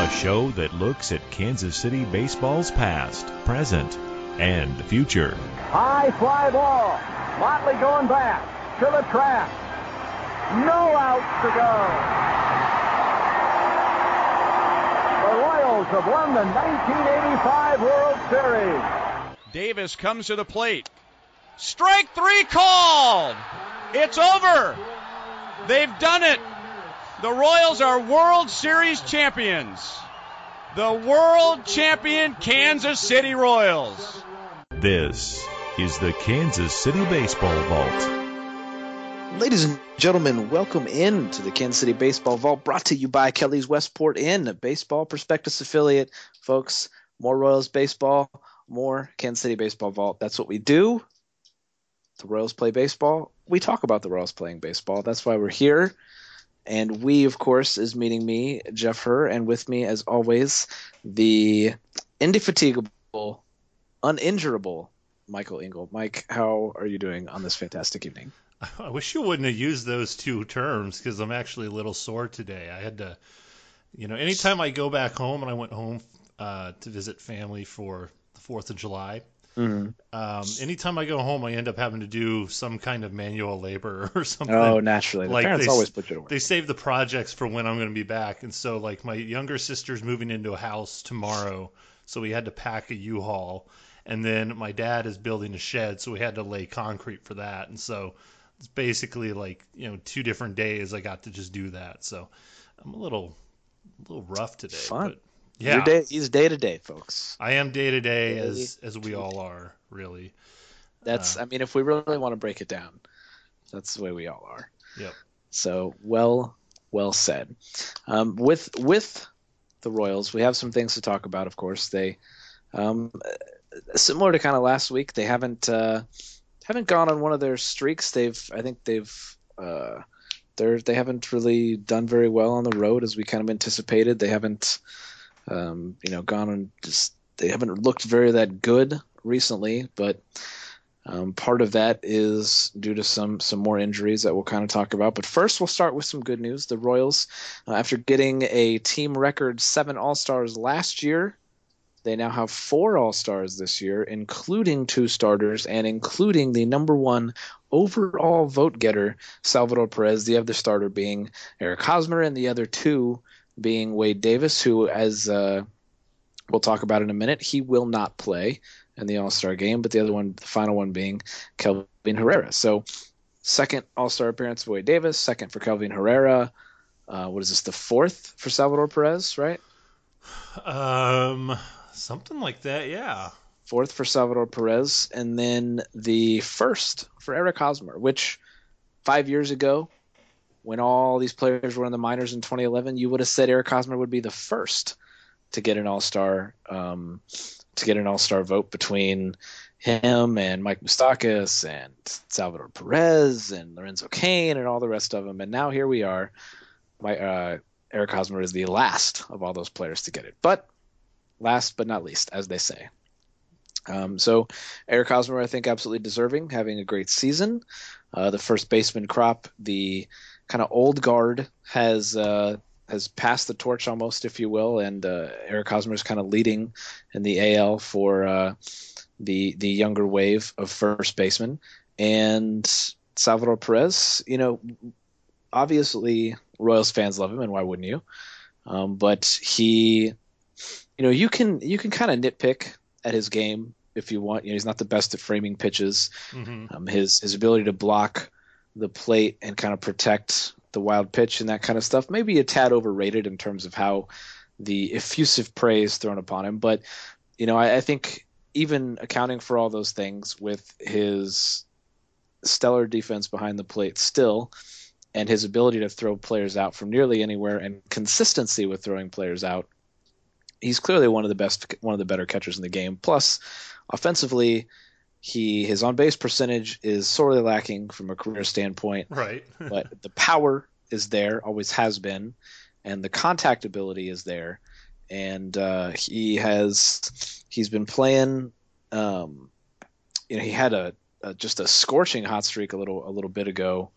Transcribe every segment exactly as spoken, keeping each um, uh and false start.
a show that looks at Kansas City baseball's past, present, and future. High fly ball. Motley going back to the track. No outs to go. The Royals have won the nineteen eighty-five World Series. Davis comes to the plate. Strike three called. It's over. They've done it. The Royals are World Series champions. The world champion Kansas City Royals. This is the Kansas City Baseball Vault. Ladies and gentlemen, welcome in to the Kansas City Baseball Vault, brought to you by Kelly's Westport Inn, a baseball prospectus affiliate. Folks, more Royals baseball, more Kansas City Baseball Vault. That's what we do. The Royals play baseball. We talk about the Royals playing baseball. That's why we're here. And we, of course, is meeting me, Jeff Herr, and with me, as always, the indefatigable, uninjurable Michael Engel. Mike, how are you doing on this fantastic evening? I wish you wouldn't have used those two terms because I'm actually a little sore today. I had to, you know, anytime I go back home, and I went home uh, to visit family for the fourth of July, mm-hmm. um, anytime I go home, I end up having to do some kind of manual labor or something. Oh, naturally. The like parents they, always put you to work. They save the projects for when I'm going to be back. And so, like, my younger sister's moving into a house tomorrow, so we had to pack a U-Haul. And then my dad is building a shed, so we had to lay concrete for that. And so it's basically like, you know, two different days I got to just do that. So I'm a little a little rough today. Fun. But yeah. Your day, he's day to day, folks. I am day to day as as we all are, really. That's uh, I mean, if we really want to break it down, that's the way we all are. Yep. So well well said. Um, with with the Royals, we have some things to talk about, of course. They um similar to kind of last week, they haven't uh, haven't gone on one of their streaks. They've, I think they've, uh, they're they haven't really done very well on the road as we kind of anticipated. They haven't, um, you know, gone on just they haven't looked very that good recently. But um, part of that is due to some some more injuries that we'll kind of talk about. But first, we'll start with some good news. The Royals, uh, after getting a team record seven All-Stars last year, they now have four All-Stars this year, including two starters and including the number one overall vote getter, Salvador Perez, the other starter being Eric Hosmer, and the other two being Wade Davis, who, as uh, we'll talk about in a minute, he will not play in the All-Star game, but the other one, the final one being Kelvin Herrera. So second All-Star appearance for Wade Davis, second for Kelvin Herrera. Uh, what is this, the fourth for Salvador Perez, right? Um... Something like that, yeah. Fourth for Salvador Perez, and then the first for Eric Hosmer, which five years ago, when all these players were in the minors in twenty eleven, you would have said Eric Hosmer would be the first to get an All-Star, um, to get an All-Star vote between him and Mike Moustakas and Salvador Perez and Lorenzo Cain and all the rest of them. And now here we are. My uh, Eric Hosmer is the last of all those players to get it, but last but not least, as they say. Um, so Eric Hosmer, I think, absolutely deserving, having a great season. Uh, the first baseman crop, the kind of old guard has uh, has passed the torch almost, if you will, and uh, Eric Hosmer is kind of leading in the A L for uh, the the younger wave of first basemen. And Salvador Perez, you know, obviously Royals fans love him, and why wouldn't you? Um, but he... You know, you can you can kind of nitpick at his game if you want. You know, he's not the best at framing pitches. Mm-hmm. Um, his his ability to block the plate and kind of protect the wild pitch and that kind of stuff maybe a tad overrated in terms of how the effusive praise thrown upon him. But you know, I, I think even accounting for all those things, with his stellar defense behind the plate still, and his ability to throw players out from nearly anywhere and consistency with throwing players out, he's clearly one of the best, one of the better catchers in the game. Plus, offensively, he his on base percentage is sorely lacking from a career standpoint. Right. But the power is there, always has been, and the contact ability is there. And uh, he has he's been playing. Um, you know, he had a, a just a scorching hot streak a little a little bit ago.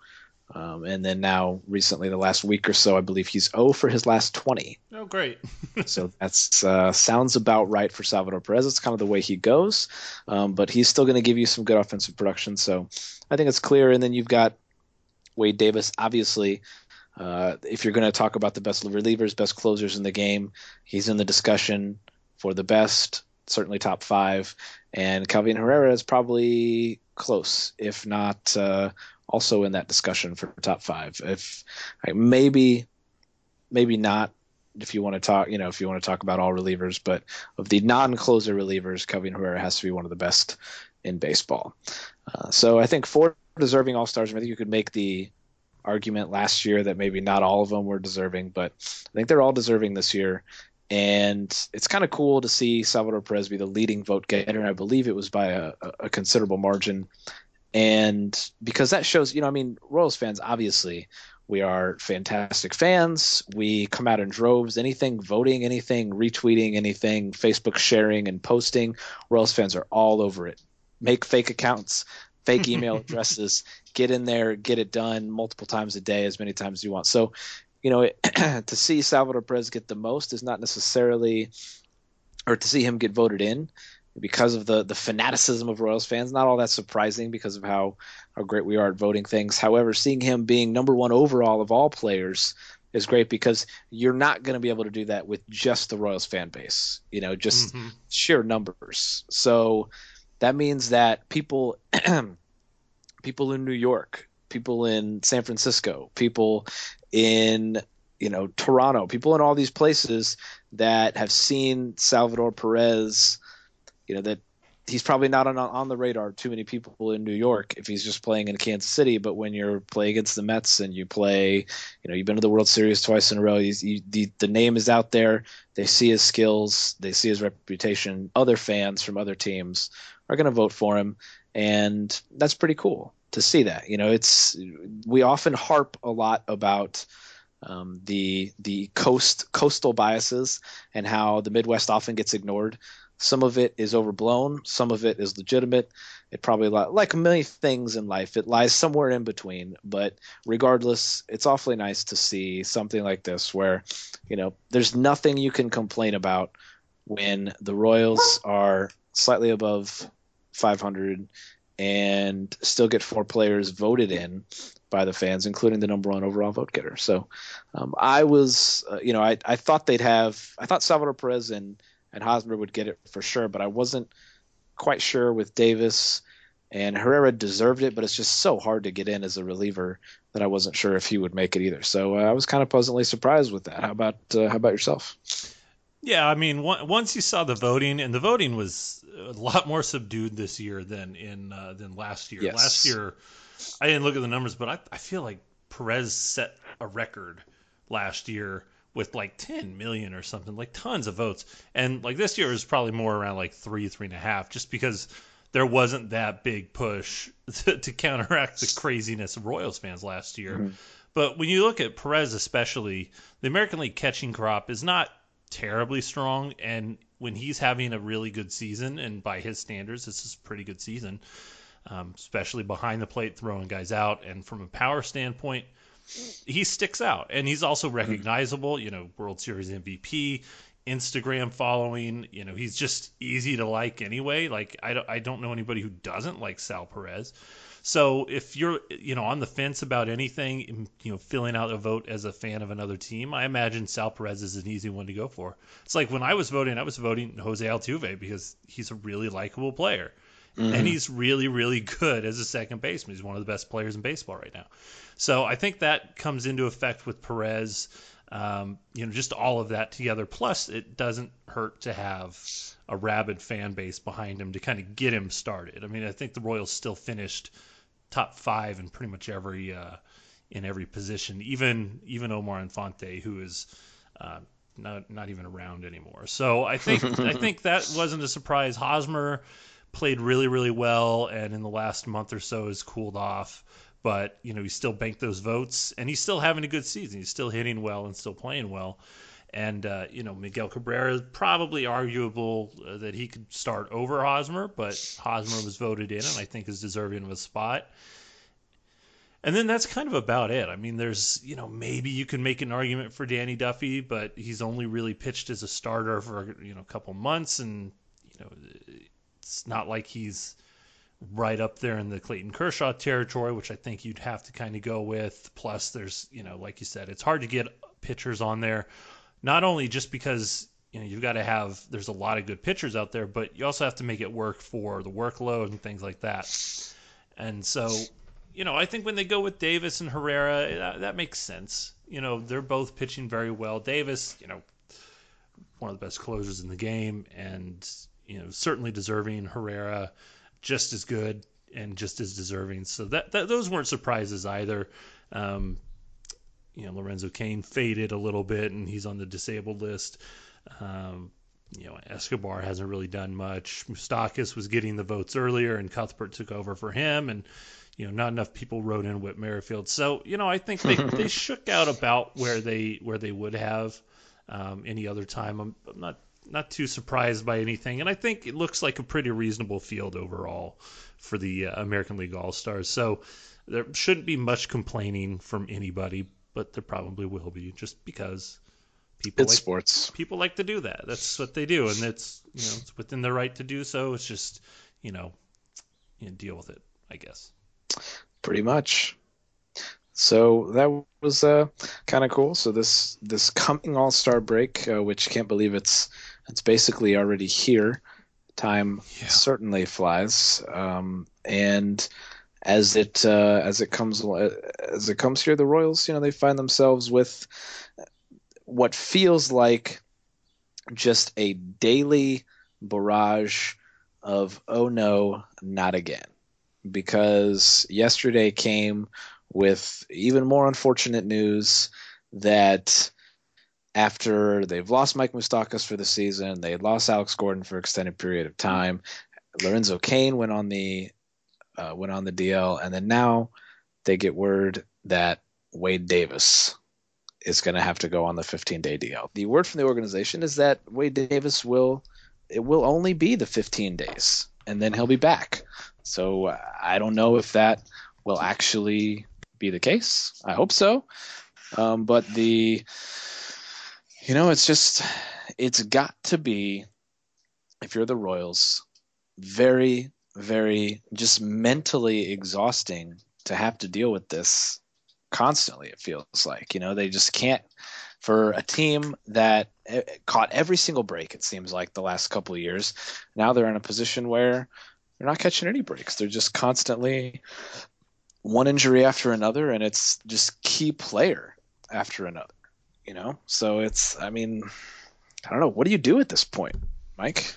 Um, and then now, recently, the last week or so, I believe he's zero for his last twenty. Oh, great. So that's uh, sounds about right for Salvador Perez. It's kind of the way he goes, um, but he's still going to give you some good offensive production. So I think it's clear. And then you've got Wade Davis, obviously. Uh, if you're going to talk about the best relievers, best closers in the game, he's in the discussion for the best, certainly top five. And Calvin Herrera is probably close, if not uh, also in that discussion for top five. If like, maybe, maybe not. If you want to talk, you know, if you want to talk about all relievers, but of the non-closer relievers, Calvin Herrera has to be one of the best in baseball. Uh, so I think four deserving All-Stars. I think you could make the argument last year that maybe not all of them were deserving, but I think they're all deserving this year. And it's kind of cool to see Salvador Perez be the leading vote getter, and I believe it was by a, a considerable margin. And because that shows, you know, I mean, Royals fans, obviously, we are fantastic fans. We come out in droves. Anything voting, anything retweeting, anything Facebook sharing and posting, Royals fans are all over it. Make fake accounts, fake email addresses, get in there, get it done multiple times a day, as many times as you want. So, you know, to see Salvador Perez get the most is not necessarily, or to see him get voted in because of the the fanaticism of Royals fans, not all that surprising because of how, how great we are at voting things. However, seeing him being number one overall of all players is great because you're not going to be able to do that with just the Royals fan base, you know, just mm-hmm. sheer numbers. So that means that people people in New York, people in San Francisco, people in, you know, Toronto, people in all these places that have seen Salvador Perez, you know, that he's probably not on on the radar of too many people in New York if he's just playing in Kansas City. But when you're playing against the Mets and you play, you know, you've been to the World Series twice in a row, you, you, the, the name is out there. They see his skills. They see his reputation. Other fans from other teams are going to vote for him. And that's pretty cool to see that. You know, it's we often harp a lot about um, the the coast coastal biases and how the Midwest often gets ignored. Some of it is overblown. Some of it is legitimate. It probably, like many things in life, it lies somewhere in between. But regardless, it's awfully nice to see something like this where, you know, there's nothing you can complain about when the Royals are slightly above five hundred and still get four players voted in by the fans, including the number one overall vote getter. So um, I was, uh, you know, I, I thought they'd have, I thought Salvador Perez and and Hosmer would get it for sure, but I wasn't quite sure with Davis, and Herrera deserved it, but it's just so hard to get in as a reliever that I wasn't sure if he would make it either. So uh, I was kind of pleasantly surprised with that. How about uh, how about yourself? Yeah, I mean, once you saw the voting, and the voting was a lot more subdued this year than in uh, than last year. Yes. Last year, I didn't look at the numbers, but I, I feel like Perez set a record last year with like ten million or something, like tons of votes. And like this year is probably more around like three, three and a half, just because there wasn't that big push to, to counteract the craziness of Royals fans last year. Mm-hmm. But when you look at Perez especially, the American League catching crop is not terribly strong. And when he's having a really good season, and by his standards, this is a pretty good season, um, especially behind the plate, throwing guys out. And from a power standpoint, he sticks out, and he's also recognizable, you know, World Series M V P, Instagram following, you know, he's just easy to like anyway. Like, I don't, I don't know anybody who doesn't like Sal Perez. So if you're, you know, on the fence about anything, you know, filling out a vote as a fan of another team, I imagine Sal Perez is an easy one to go for. It's like when I was voting, I was voting Jose Altuve because he's a really likable player. Mm-hmm. And he's really, really good as a second baseman. He's one of the best players in baseball right now. So I think that comes into effect with Perez, um, you know, just all of that together. Plus, it doesn't hurt to have a rabid fan base behind him to kind of get him started. I mean, I think the Royals still finished top five in pretty much every uh, in every position, even even Omar Infante, who is uh, not not even around anymore. So I think I think that wasn't a surprise. Hosmer played really, really well, and in the last month or so has cooled off. But, you know, he still banked those votes, and he's still having a good season. He's still hitting well and still playing well. And, uh, you know, Miguel Cabrera is probably arguable uh, that he could start over Hosmer, but Hosmer was voted in and I think is deserving of a spot. And then that's kind of about it. I mean, there's, you know, maybe you can make an argument for Danny Duffy, but he's only really pitched as a starter for, you know, a couple months. And, you know, it's not like he's right up there in the Clayton Kershaw territory, which I think you'd have to kind of go with. Plus, there's, you know, like you said, it's hard to get pitchers on there, not only just because, you know, you've got to have, there's a lot of good pitchers out there, but you also have to make it work for the workload and things like that. And so, you know, I think when they go with Davis and Herrera, that, that makes sense. You know, they're both pitching very well. Davis, you know, one of the best closers in the game, and, you know, certainly deserving. Herrera, just as good and just as deserving. So that, that those weren't surprises either. Um, you know, Lorenzo Cain faded a little bit, and he's on the disabled list. Um, you know, Escobar hasn't really done much. Moustakas was getting the votes earlier, and Cuthbert took over for him, and you know, not enough people wrote in Whit Merrifield. So, you know, I think they, they shook out about where they where they would have um, any other time. I'm, I'm not not too surprised by anything, and I think it looks like a pretty reasonable field overall for the uh, American League All-Stars. So there shouldn't be much complaining from anybody, but there probably will be, just because people it's like, sports. People like to do that. That's what they do, and it's, you know, it's within their right to do so. It's just, you know, you know, deal with it, I guess. Pretty much. So that was uh, kind of cool. So this this coming All-Star break, uh, which can't believe it's it's basically already here. Time Yeah. certainly flies, um, and as it uh, as it comes as it comes here, the Royals, you know, they find themselves with what feels like just a daily barrage of oh no, not again. Because yesterday came with even more unfortunate news that after they've lost Mike Moustakas for the season, they had lost Alex Gordon for an extended period of time, Lorenzo Cain went on the uh, went on the D L, and then now they get word that Wade Davis is going to have to go on the fifteen-day D L. The word from the organization is that Wade Davis will it will only be the fifteen days, and then he'll be back. So uh, I don't know if that will actually be the case. I hope so. Um, but the, you know, it's just, it's got to be, if you're the Royals, very, very just mentally exhausting to have to deal with this constantly. It feels like, you know, they just can't, for a team that caught every single break, it seems like the last couple of years, now they're in a position where they're not catching any breaks. They're just constantly one injury after another, and it's just key player after another, you know? So it's, I mean, I don't know. What do you do at this point, Mike?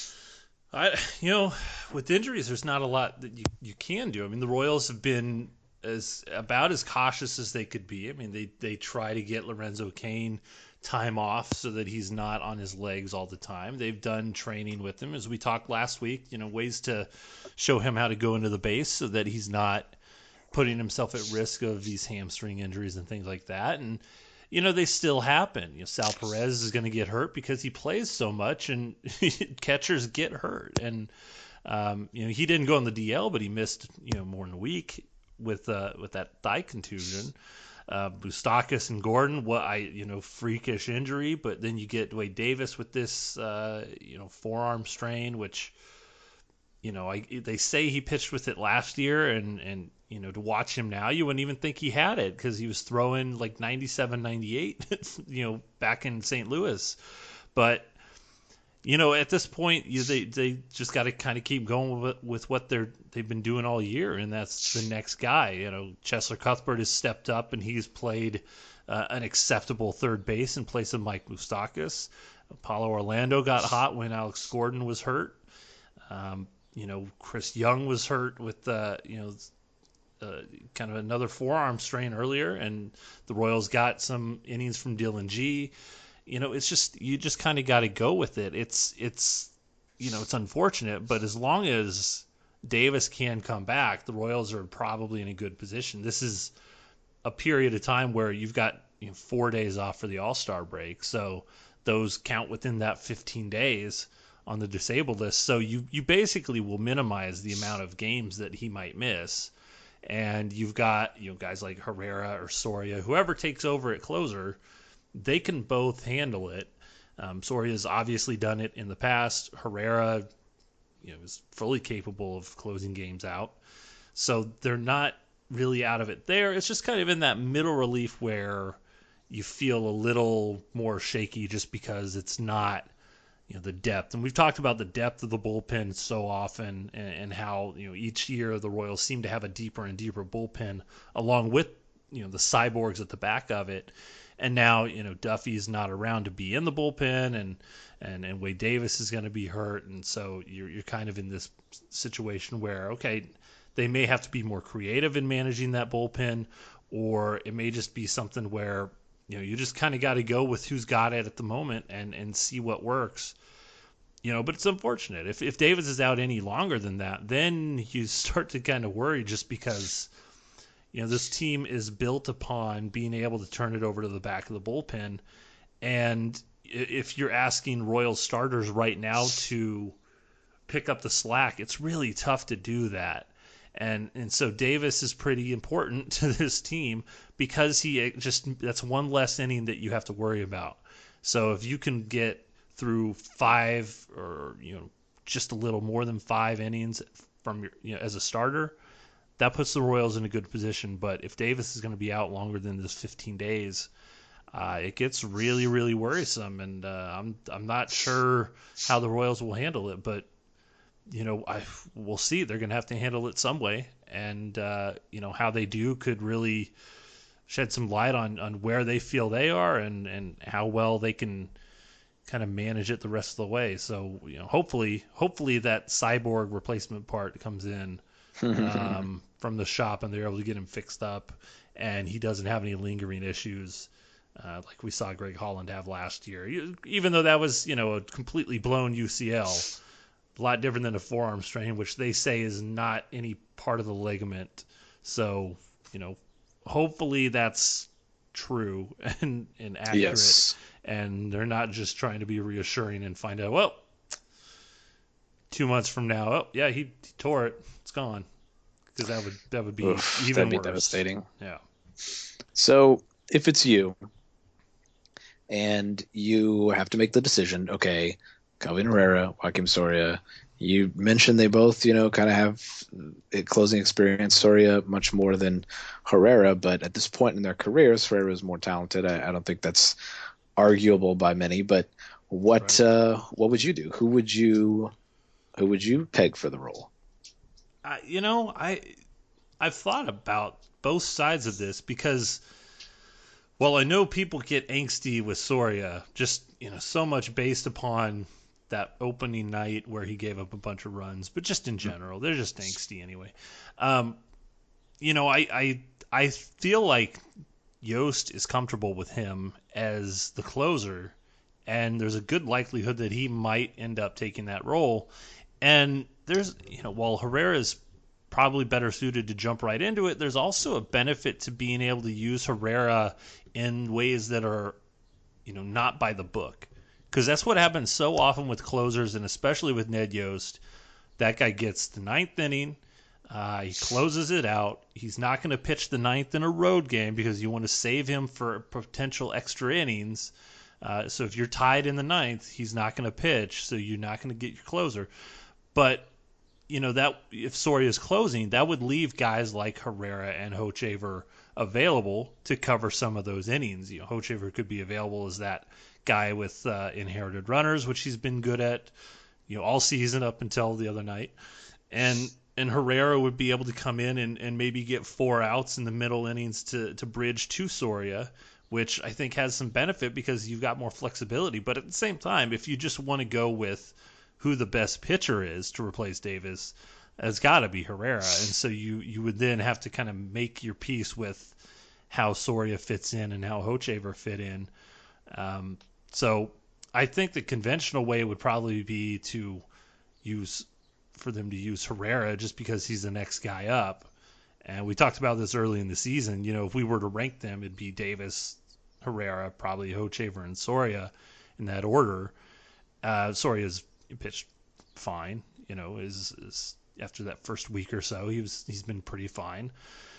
I, you know, with injuries, there's not a lot that you, you can do. I mean, the Royals have been as about as cautious as they could be. I mean, they, they try to get Lorenzo Cain time off so that he's not on his legs all the time. They've done training with him, as we talked last week, you know, ways to show him how to go into the base so that he's not putting himself at risk of these hamstring injuries and things like that. And, you know, they still happen. You know, Sal Perez is going to get hurt because he plays so much, and catchers get hurt. And, um, you know, he didn't go on the D L, but he missed, you know, more than a week with, uh, with that thigh contusion. Uh, Moustakas and Gordon, what I you know, freakish injury, but then you get Wade Davis with this uh, you know, forearm strain, which, you know, I, they say he pitched with it last year, and and you know, to watch him now, you wouldn't even think he had it because he was throwing like ninety-seven, ninety-eight, you know, back in Saint Louis. But you know, at this point, you, they they just got to kind of keep going with, with what they're they've been doing all year, and that's the next guy. You know, Cheslor Cuthbert has stepped up, and he's played uh, an acceptable third base in place of Mike Moustakas. Paulo Orlando got hot when Alex Gordon was hurt. Um, you know, Chris Young was hurt with uh, you know. Uh, kind of another forearm strain earlier, and the Royals got some innings from Dylan G. You know, it's just, you just kind of got to go with it. It's, it's, you know, it's unfortunate, but as long as Davis can come back, the Royals are probably in a good position. This is a period of time where you've got, you know, four days off for the All-Star break, so those count within that fifteen days on the disabled list. So you, you basically will minimize the amount of games that he might miss. And you've got, you know, guys like Herrera or Soria, whoever takes over at closer, they can both handle it. Um, Soria's obviously done it in the past. Herrera, you know, is fully capable of closing games out. So they're not really out of it there. It's just kind of in that middle relief where you feel a little more shaky just because it's not, you know, the depth. And we've talked about the depth of the bullpen so often, and, and how, you know, each year the Royals seem to have a deeper and deeper bullpen along with, you know, the cyborgs at the back of it. And now, you know, Duffy's not around to be in the bullpen, and and, and Wade Davis is going to be hurt. And so you're you're kind of in this situation where, okay, they may have to be more creative in managing that bullpen, or it may just be something where, you know, you just kind of got to go with who's got it at the moment and, and see what works. You know, but it's unfortunate. If if Davis is out any longer than that, then you start to kind of worry, just because, you know, this team is built upon being able to turn it over to the back of the bullpen. And if you're asking Royals starters right now to pick up the slack, it's really tough to do that. And and so Davis is pretty important to this team, because he just, that's one less inning that you have to worry about. So if you can get through five, or, you know, just a little more than five innings from your, you know, as a starter, that puts the Royals in a good position. But if Davis is going to be out longer than this fifteen days, uh, it gets really, really worrisome. And uh, I'm I'm not sure how the Royals will handle it, but, you know, I we'll see. They're going to have to handle it some way, and uh, you know, how they do could really shed some light on, on where they feel they are, and, and how well they can kind of manage it the rest of the way. So, you know, hopefully, hopefully that cyborg replacement part comes in um, from the shop, and they're able to get him fixed up, and he doesn't have any lingering issues uh, like we saw Greg Holland have last year. Even though that was, you know, a completely blown U C L, a lot different than a forearm strain, which they say is not any part of the ligament. So, you know, hopefully that's true and, and accurate. Yes. And they're not just trying to be reassuring and find out, well, two months from now, oh, yeah, he, he tore it. It's gone. Because that would that would be Oof, even that'd be worse. devastating. Yeah. So if it's you, and you have to make the decision, okay, Kelvin Herrera, Joakim Soria, you mentioned they both, you know, kind of have a closing experience. Soria much more than Herrera, but at this point in their careers, Herrera is more talented. I, I don't think that's arguable by many. But what right. uh, what would you do? Who would you who would you peg for the role? Uh, you know, I I've thought about both sides of this, because, well, I know people get angsty with Soria, just, you know, so much based upon that opening night where he gave up a bunch of runs, but just in general, they're just angsty anyway. Um, you know, I, I I feel like Yost is comfortable with him as the closer, and there's a good likelihood that he might end up taking that role. And there's, you know, while Herrera's probably better suited to jump right into it, there's also a benefit to being able to use Herrera in ways that are, you know, not by the book. Because that's what happens so often with closers, and especially with Ned Yost. That guy gets the ninth inning. Uh, he closes it out. He's not going to pitch the ninth in a road game because you want to save him for potential extra innings. Uh, so if you're tied in the ninth, he's not going to pitch, so you're not going to get your closer. But, you know, that if Soria is closing, that would leave guys like Herrera and Hochevar available to cover some of those innings. You know, Hochevar could be available as that guy with uh, inherited runners, which he's been good at, you know, all season up until the other night. And and Herrera would be able to come in and, and maybe get four outs in the middle innings to, to bridge to Soria, which I think has some benefit because you've got more flexibility. But at the same time, if you just want to go with who the best pitcher is to replace Davis, it's got to be Herrera. And so you, you would then have to kind of make your peace with how Soria fits in and how Hochevar fit in. Um, so I think the conventional way would probably be to use for them to use Herrera just because he's the next guy up. And we talked about this early in the season. You know, if we were to rank them, it'd be Davis, Herrera, probably Hochevar, and Soria in that order. Uh, Soria's pitched fine, you know, is, is after that first week or so. He was he's been pretty fine.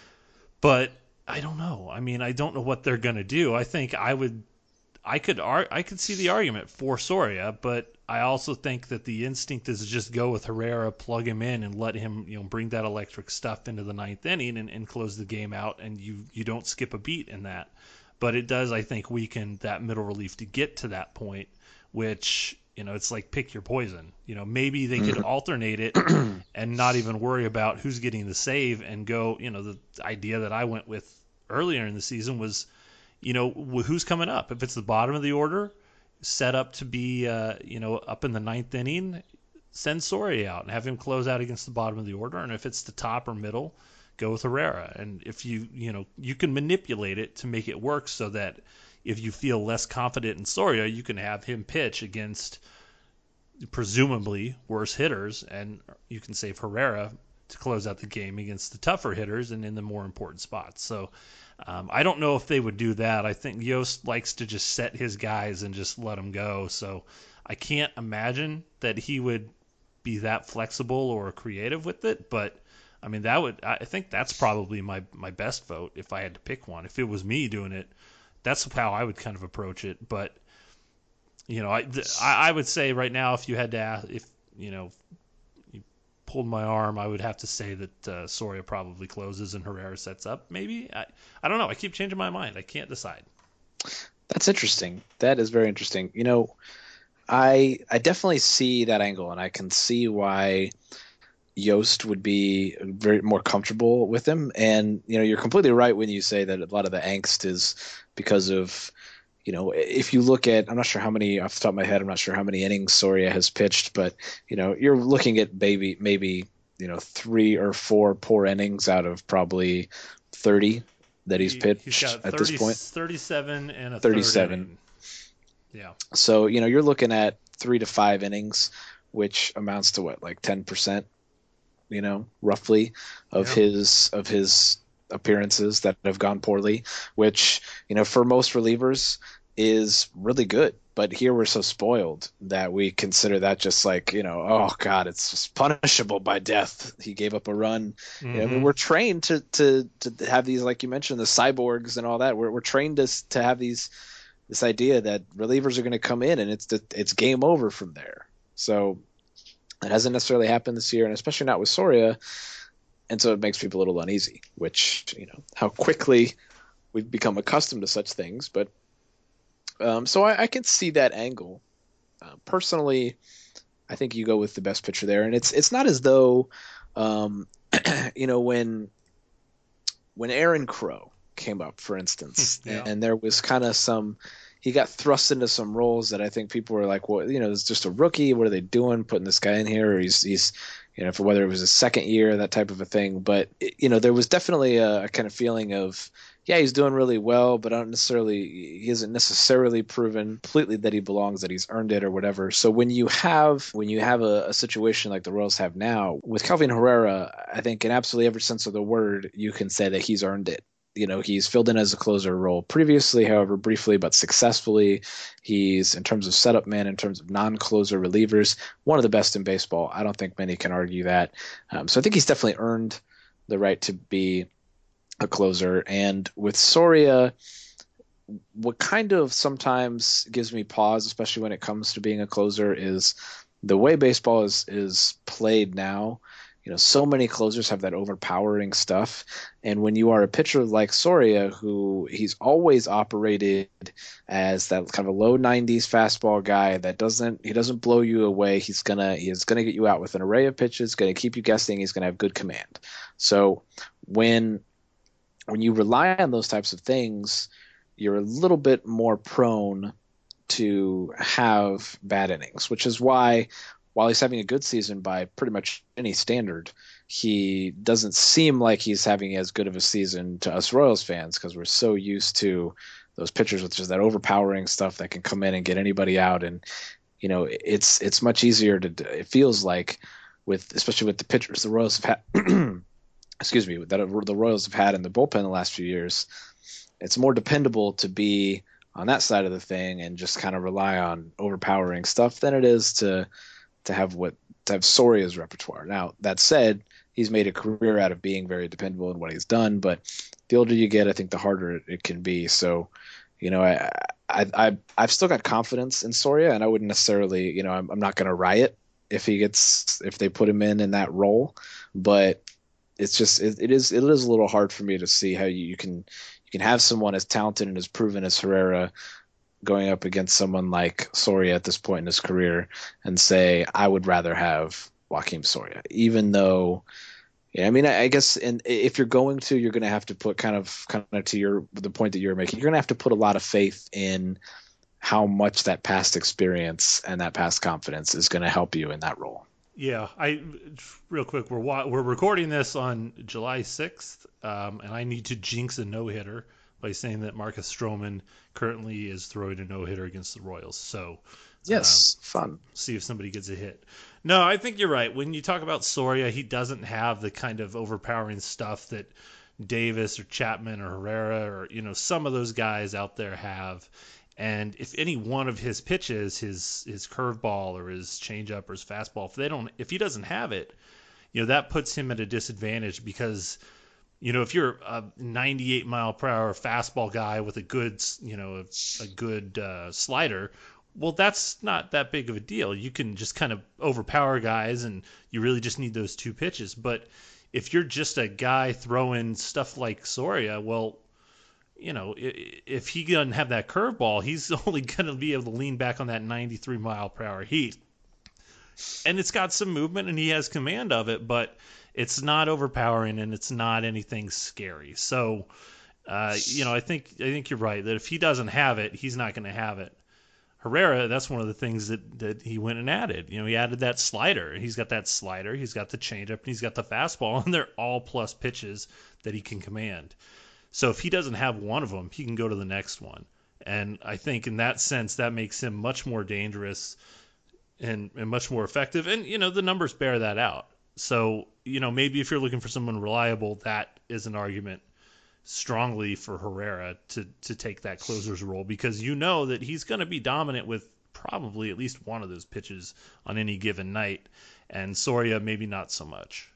But I don't know. I mean, I don't know what they're going to do. I think I would I could I could see the argument for Soria, but I also think that the instinct is to just go with Herrera, plug him in, and let him, you know, bring that electric stuff into the ninth inning and, and close the game out, and you you don't skip a beat in that. But it does, I think, weaken that middle relief to get to that point, which, you know, it's like pick your poison. You know, maybe they could alternate it and not even worry about who's getting the save and go, you know, the idea that I went with earlier in the season was, you know, who's coming up. If it's the bottom of the order, set up to be, uh, you know, up in the ninth inning, send Soria out and have him close out against the bottom of the order. And if it's the top or middle, go with Herrera. And if you, you know, you can manipulate it to make it work so that if you feel less confident in Soria, you can have him pitch against presumably worse hitters, and you can save Herrera to close out the game against the tougher hitters and in the more important spots. So um, I don't know if they would do that. I think Yost likes to just set his guys and just let them go. So I can't imagine that he would be that flexible or creative with it. But I mean, that would, I think that's probably my, my best vote if I had to pick one. If it was me doing it, that's how I would kind of approach it. But, you know, I, I would say right now, if you had to ask, if, you know, you pulled my arm, I would have to say that uh, Soria probably closes and Herrera sets up. Maybe. I, I don't know. I keep changing my mind. I can't decide. That's interesting. That is very interesting. You know, I I definitely see that angle, and I can see why Yost would be very more comfortable with him. And, you know, you're completely right when you say that a lot of the angst is because of, you know, if you look at, I'm not sure how many, off the top of my head, I'm not sure how many innings Soria has pitched, but, you know, you're looking at maybe, maybe, you know, three or four poor innings out of probably thirty that he's pitched he's got at thirty, this point. thirty-seven and a thirty-seven. Yeah. So, you know, you're looking at three to five innings, which amounts to what, like ten percent, you know, roughly of Yeah. his of his appearances that have gone poorly, which, you know, for most relievers is really good. But here we're so spoiled that we consider that just like, you know, oh God, it's just punishable by death. He gave up a run. Mm-hmm. You know, I mean, we're trained to, to to have these, like you mentioned, the cyborgs and all that. We're we're trained to to have these this idea that relievers are going to come in and it's it's game over from there. So it hasn't necessarily happened this year, and especially not with Soria. And so it makes people a little uneasy, which, you know, how quickly we've become accustomed to such things. But um, so I, I can see that angle. Uh, personally, I think you go with the best pitcher there. And it's it's not as though, um, you know, when when Aaron Crow came up, for instance, Yeah. and there was kind of some – he got thrust into some roles that I think people were like, well, you know, it's just a rookie. What are they doing putting this guy in here? Or he's, he's, you know, for whether it was his second year, that type of a thing. But, it, you know, there was definitely a, a kind of feeling of, yeah, he's doing really well, but I don't necessarily, he hasn't necessarily proven completely that he belongs, that he's earned it or whatever. So when you have, when you have a, a situation like the Royals have now with Kelvin Herrera, I think in absolutely every sense of the word, you can say that he's earned it. You know, he's filled in as a closer role previously, however, briefly but successfully. He's, in terms of setup man, in terms of non-closer relievers, one of the best in baseball. I don't think many can argue that. Um, so I think he's definitely earned the right to be a closer. And with Soria, what kind of sometimes gives me pause, especially when it comes to being a closer, is the way baseball is is played now. You know, so many closers have that overpowering stuff. And when you are a pitcher like Soria, who he's always operated as that kind of a low nineties fastball guy that doesn't, he doesn't blow you away. He's going to, he is going to get you out with an array of pitches, going to keep you guessing. He's going to have good command. So when, when you rely on those types of things, you're a little bit more prone to have bad innings, which is why, while he's having a good season by pretty much any standard, he doesn't seem like he's having as good of a season to us Royals fans because we're so used to those pitchers with just that overpowering stuff that can come in and get anybody out. And, you know, it's it's much easier to – it feels like with – especially with the pitchers the Royals have had – excuse me, that the Royals have had in the bullpen the last few years, it's more dependable to be on that side of the thing and just kind of rely on overpowering stuff than it is to – to have what to have Soria's repertoire. Now, that said, he's made a career out of being very dependable in what he's done, but the older you get, I think the harder it, it can be. So, you know, I, I, I, I've still got confidence in Soria, and I wouldn't necessarily, you know, I'm, I'm not going to riot if he gets, if they put him in in that role, but it's just, it, it is, it is a little hard for me to see how you, you can, you can have someone as talented and as proven as Herrera going up against someone like Soria at this point in his career and say, I would rather have Joakim Soria, even though, yeah, I mean, I, I guess, and if you're going to, you're going to have to put kind of, kind of to your, the point that you're making, you're going to have to put a lot of faith in how much that past experience and that past confidence is going to help you in that role. Yeah, I real quick, we're we're recording this on July sixth, um, and I need to jinx a no-hitter by saying that Marcus Stroman currently is throwing a no-hitter against the Royals. So, yes, um, fun. See if somebody gets a hit. No, I think you're right. When you talk about Soria, he doesn't have the kind of overpowering stuff that Davis or Chapman or Herrera or, you know, some of those guys out there have. And if any one of his pitches, his his curveball or his changeup or his fastball, if they don't, if he doesn't have it, you know, that puts him at a disadvantage because, you know, if you're a ninety-eight mile per hour fastball guy with a good, you know, a, a good uh, slider, well, that's not that big of a deal. You can just kind of overpower guys, and you really just need those two pitches. But if you're just a guy throwing stuff like Soria, well, you know, if he doesn't have that curveball, he's only going to be able to lean back on that ninety-three mile per hour heat. And it's got some movement, and he has command of it, but it's not overpowering, and it's not anything scary. So, uh, you know, I think I think you're right that if he doesn't have it, he's not going to have it. Herrera, that's one of the things that, that he went and added. You know, he added that slider. He's got that slider, he's got the changeup, and he's got the fastball, and they're all plus pitches that he can command. So if he doesn't have one of them, he can go to the next one. And I think in that sense, that makes him much more dangerous and, and much more effective. And, you know, the numbers bear that out. So, you know, maybe if you're looking for someone reliable, that is an argument strongly for Herrera to, to take that closer's role, because you know that he's going to be dominant with probably at least one of those pitches on any given night. And Soria, maybe not so much.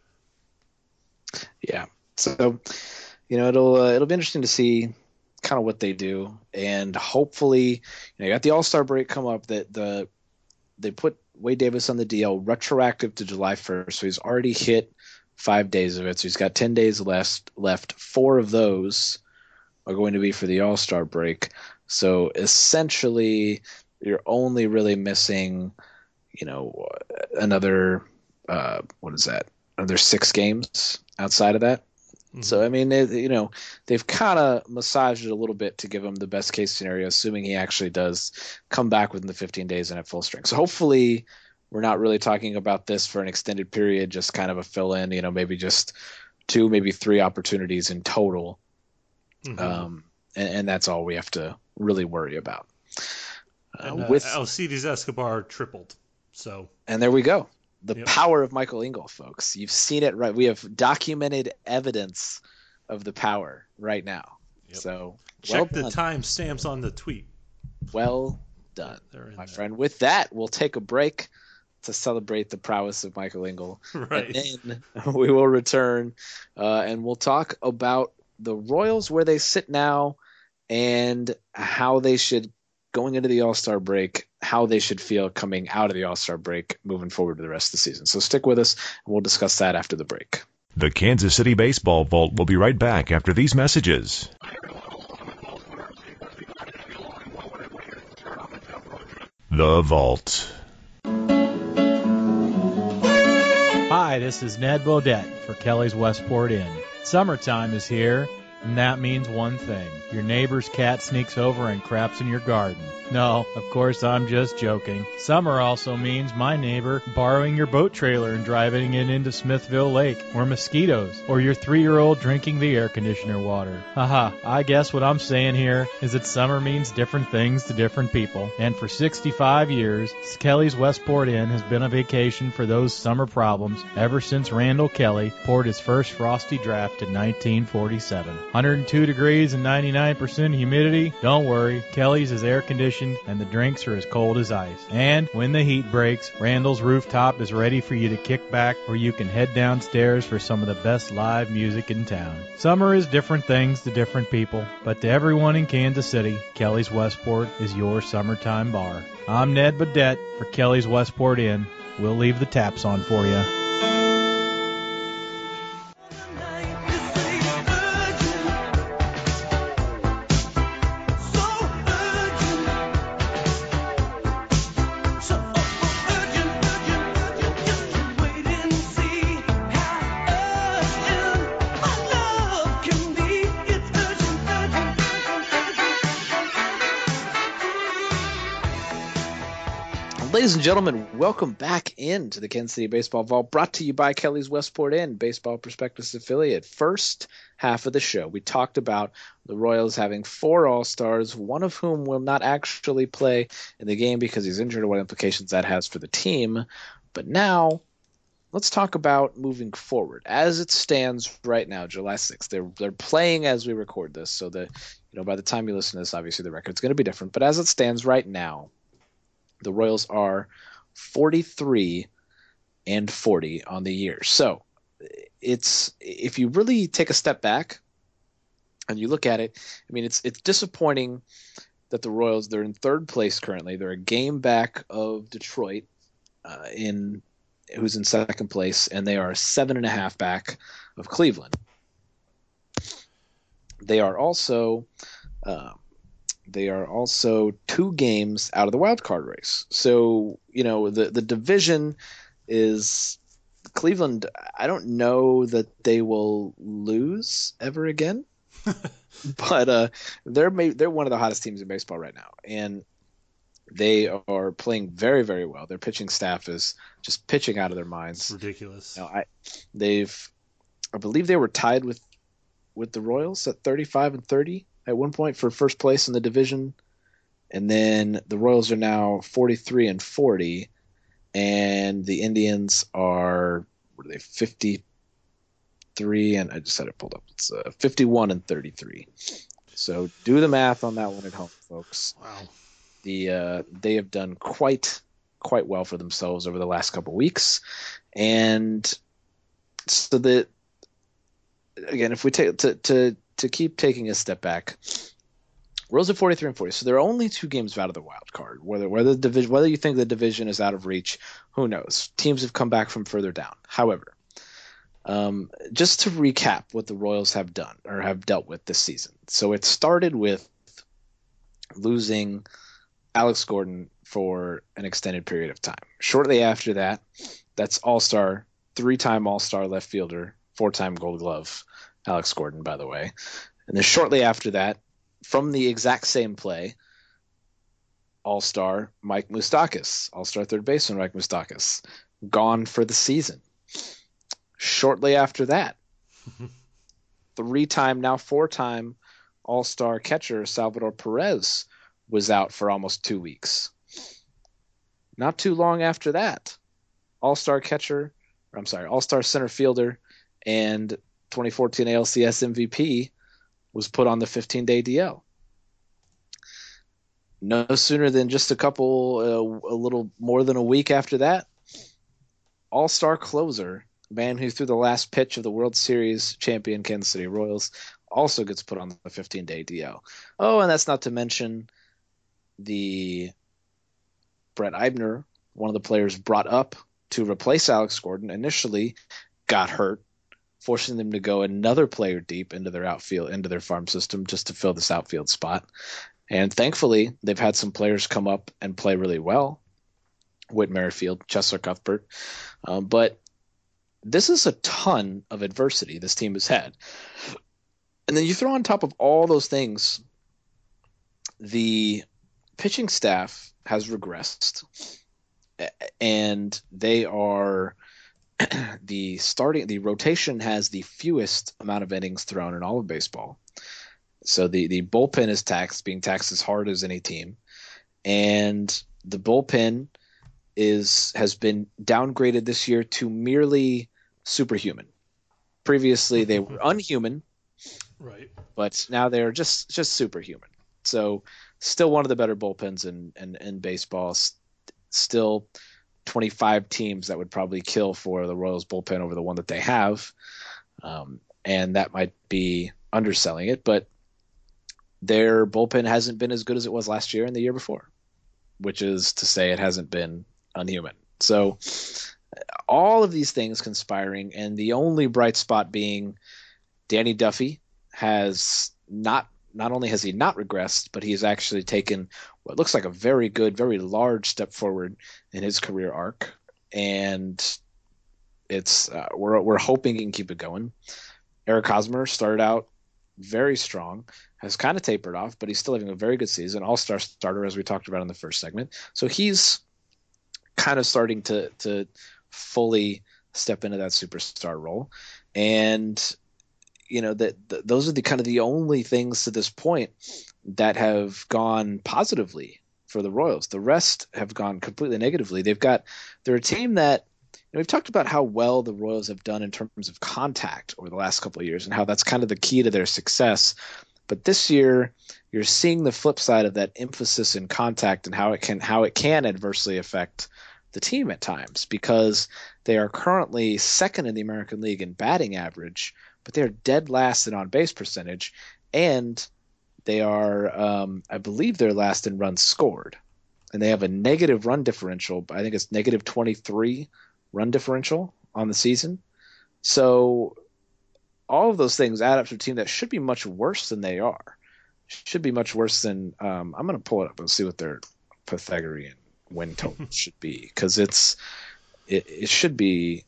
Yeah. So, you know, it'll uh, it'll be interesting to see kind of what they do, and hopefully, you know, you got the All-Star break come up. That the they put Wade Davis on the D L retroactive to July first, so he's already hit five days of it. So he's got ten days left. Left four of those are going to be for the All-Star break. So essentially, you're only really missing, you know, another uh, what is that? Another six games outside of that. So, I mean, they, you know, they've kind of massaged it a little bit to give him the best case scenario, assuming he actually does come back within the fifteen days and at full strength. So hopefully we're not really talking about this for an extended period, just kind of a fill in, you know, maybe just two, maybe three opportunities in total. Mm-hmm. Um, and, and that's all we have to really worry about. Uh, and, uh, with Alcides Escobar tripled. So, and there we go. The yep. power of Michael Engel, folks. You've seen it, right? We have documented evidence of the power right now. Yep. So check well the done. time stamps on the tweet. Well done, my there. friend. With that, we'll take a break to celebrate the prowess of Michael Engel. Right. And then we will return, uh, and we'll talk about the Royals, where they sit now, and how they should, going into the All-Star break, how they should feel coming out of the All-Star break moving forward to the rest of the season. So stick with us, and we'll discuss that after the break. The Kansas City Baseball Vault will be right back after these messages. The Vault. Hi, this is Ned Bodette for Kelly's Westport Inn. Summertime is here, and that means one thing. Your neighbor's cat sneaks over and craps in your garden. No, of course, I'm just joking. Summer also means my neighbor borrowing your boat trailer and driving it into Smithville Lake, or mosquitoes, or your three-year-old drinking the air conditioner water. Haha, I guess what I'm saying here is that summer means different things to different people. And for sixty-five years, Kelly's Westport Inn has been a vacation for those summer problems ever since Randall Kelly poured his first frosty draft in nineteen forty-seven. one hundred two degrees and ninety-nine percent humidity? Don't worry, Kelly's is air conditioned and the drinks are as cold as ice. And when the heat breaks, Randall's Rooftop is ready for you to kick back, or you can head downstairs for some of the best live music in town. Summer is different things to different people, but to everyone in Kansas City, Kelly's Westport is your summertime bar. I'm Ned Badette for Kelly's Westport Inn. We'll leave the taps on for you. Ladies and gentlemen, welcome back into the Kansas City Baseball Vault, brought to you by Kelly's Westport Inn, Baseball Prospectus affiliate. First half of the show, we talked about the Royals having four All-Stars, one of whom will not actually play in the game because he's injured, and what implications that has for the team. But now, let's talk about moving forward. As it stands right now, July sixth, they're they're playing as we record this, so the you know by the time you listen to this, obviously the record's going to be different. But as it stands right now, the Royals are forty-three and forty on the year. So it's if you really take a step back and you look at it, I mean, it's it's disappointing that the Royals, they're in third place currently. They're a game back of Detroit, uh, in who's in second place, and they are seven and a half back of Cleveland. They are also uh, They are also two games out of the wild card race. So, you know, the, the division is Cleveland. I don't know that they will lose ever again, but uh, they're they're one of the hottest teams in baseball right now, and they are playing very, very well. Their pitching staff is just pitching out of their minds. It's ridiculous. You know, I they've I believe they were tied with with the Royals at thirty-five and thirty. At one point for first place in the division, and then the Royals are now forty-three and forty, and the Indians are what are they fifty-three and I just had it pulled up. It's uh, fifty-one and thirty-three. So do the math on that one at home, folks. Wow. The uh, they have done quite quite well for themselves over the last couple weeks, and so the again, if we take to to to keep taking a step back, Royals at forty-three and forty. So there are only two games out of the wild card. Whether whether the division, whether you think the division is out of reach, who knows? Teams have come back from further down. However, um, just to recap what the Royals have done or have dealt with this season. So it started with losing Alex Gordon for an extended period of time. Shortly after that, that's All-Star, three-time All-Star left fielder, four-time Gold Glove, Alex Gordon, by the way. And then shortly after that, from the exact same play, All-Star Mike Moustakas, All-Star third baseman Mike Moustakas, gone for the season. Shortly after that, three-time, now four-time All-Star catcher Salvador Perez was out for almost two weeks. Not too long after that, All-Star catcher, or I'm sorry, All-Star center fielder and twenty fourteen A L C S M V P was put on the fifteen-day D L. No sooner than just a couple, uh, a little more than a week after that, All-Star closer, man who threw the last pitch of the World Series champion Kansas City Royals, also gets put on the fifteen-day D L. Oh, and that's not to mention the Brett Eibner, one of the players brought up to replace Alex Gordon, initially got hurt, forcing them to go another player deep into their outfield, into their farm system just to fill this outfield spot. And thankfully, they've had some players come up and play really well. Whit Merrifield, Chester Cuthbert. Um, but this is a ton of adversity this team has had. And then you throw on top of all those things, the pitching staff has regressed. And they are the starting the rotation has the fewest amount of innings thrown in all of baseball. So the, the bullpen is taxed, being taxed as hard as any team. And the bullpen is has been downgraded this year to merely superhuman. Previously, they were unhuman. Right. But now they're just just superhuman. So still one of the better bullpens in in, in baseball. S- Still twenty-five teams that would probably kill for the Royals bullpen over the one that they have. Um, and that might be underselling it, but their bullpen hasn't been as good as it was last year and the year before, which is to say it hasn't been unhuman. So all of these things conspiring, and the only bright spot being Danny Duffy has not not only has he not regressed, but he's actually taken what looks like a very good, very large step forward in his career arc, and it's uh, we're we're hoping he can keep it going. Eric Hosmer started out very strong, has kind of tapered off, but he's still having a very good season. All-star starter, as we talked about in the first segment. So he's kind of starting to to fully step into that superstar role, and you know that those are the kind of the only things to this point that have gone positively for the Royals. The rest have gone completely negatively. They've got they're a team that you know, we've talked about how well the Royals have done in terms of contact over the last couple of years and how that's kind of the key to their success. But this year, you're seeing the flip side of that emphasis in contact and how it can how it can adversely affect the team at times, because they are currently second in the American League in batting average, but they're dead last in on-base percentage, and they are, um, I believe, they're last in runs scored, and they have a negative run differential. I think it's negative twenty-three run differential on the season. So all of those things add up to a team that should be much worse than they are. Should be much worse than um, I'm going to pull it up and see what their Pythagorean win total should be, because it's it, it should be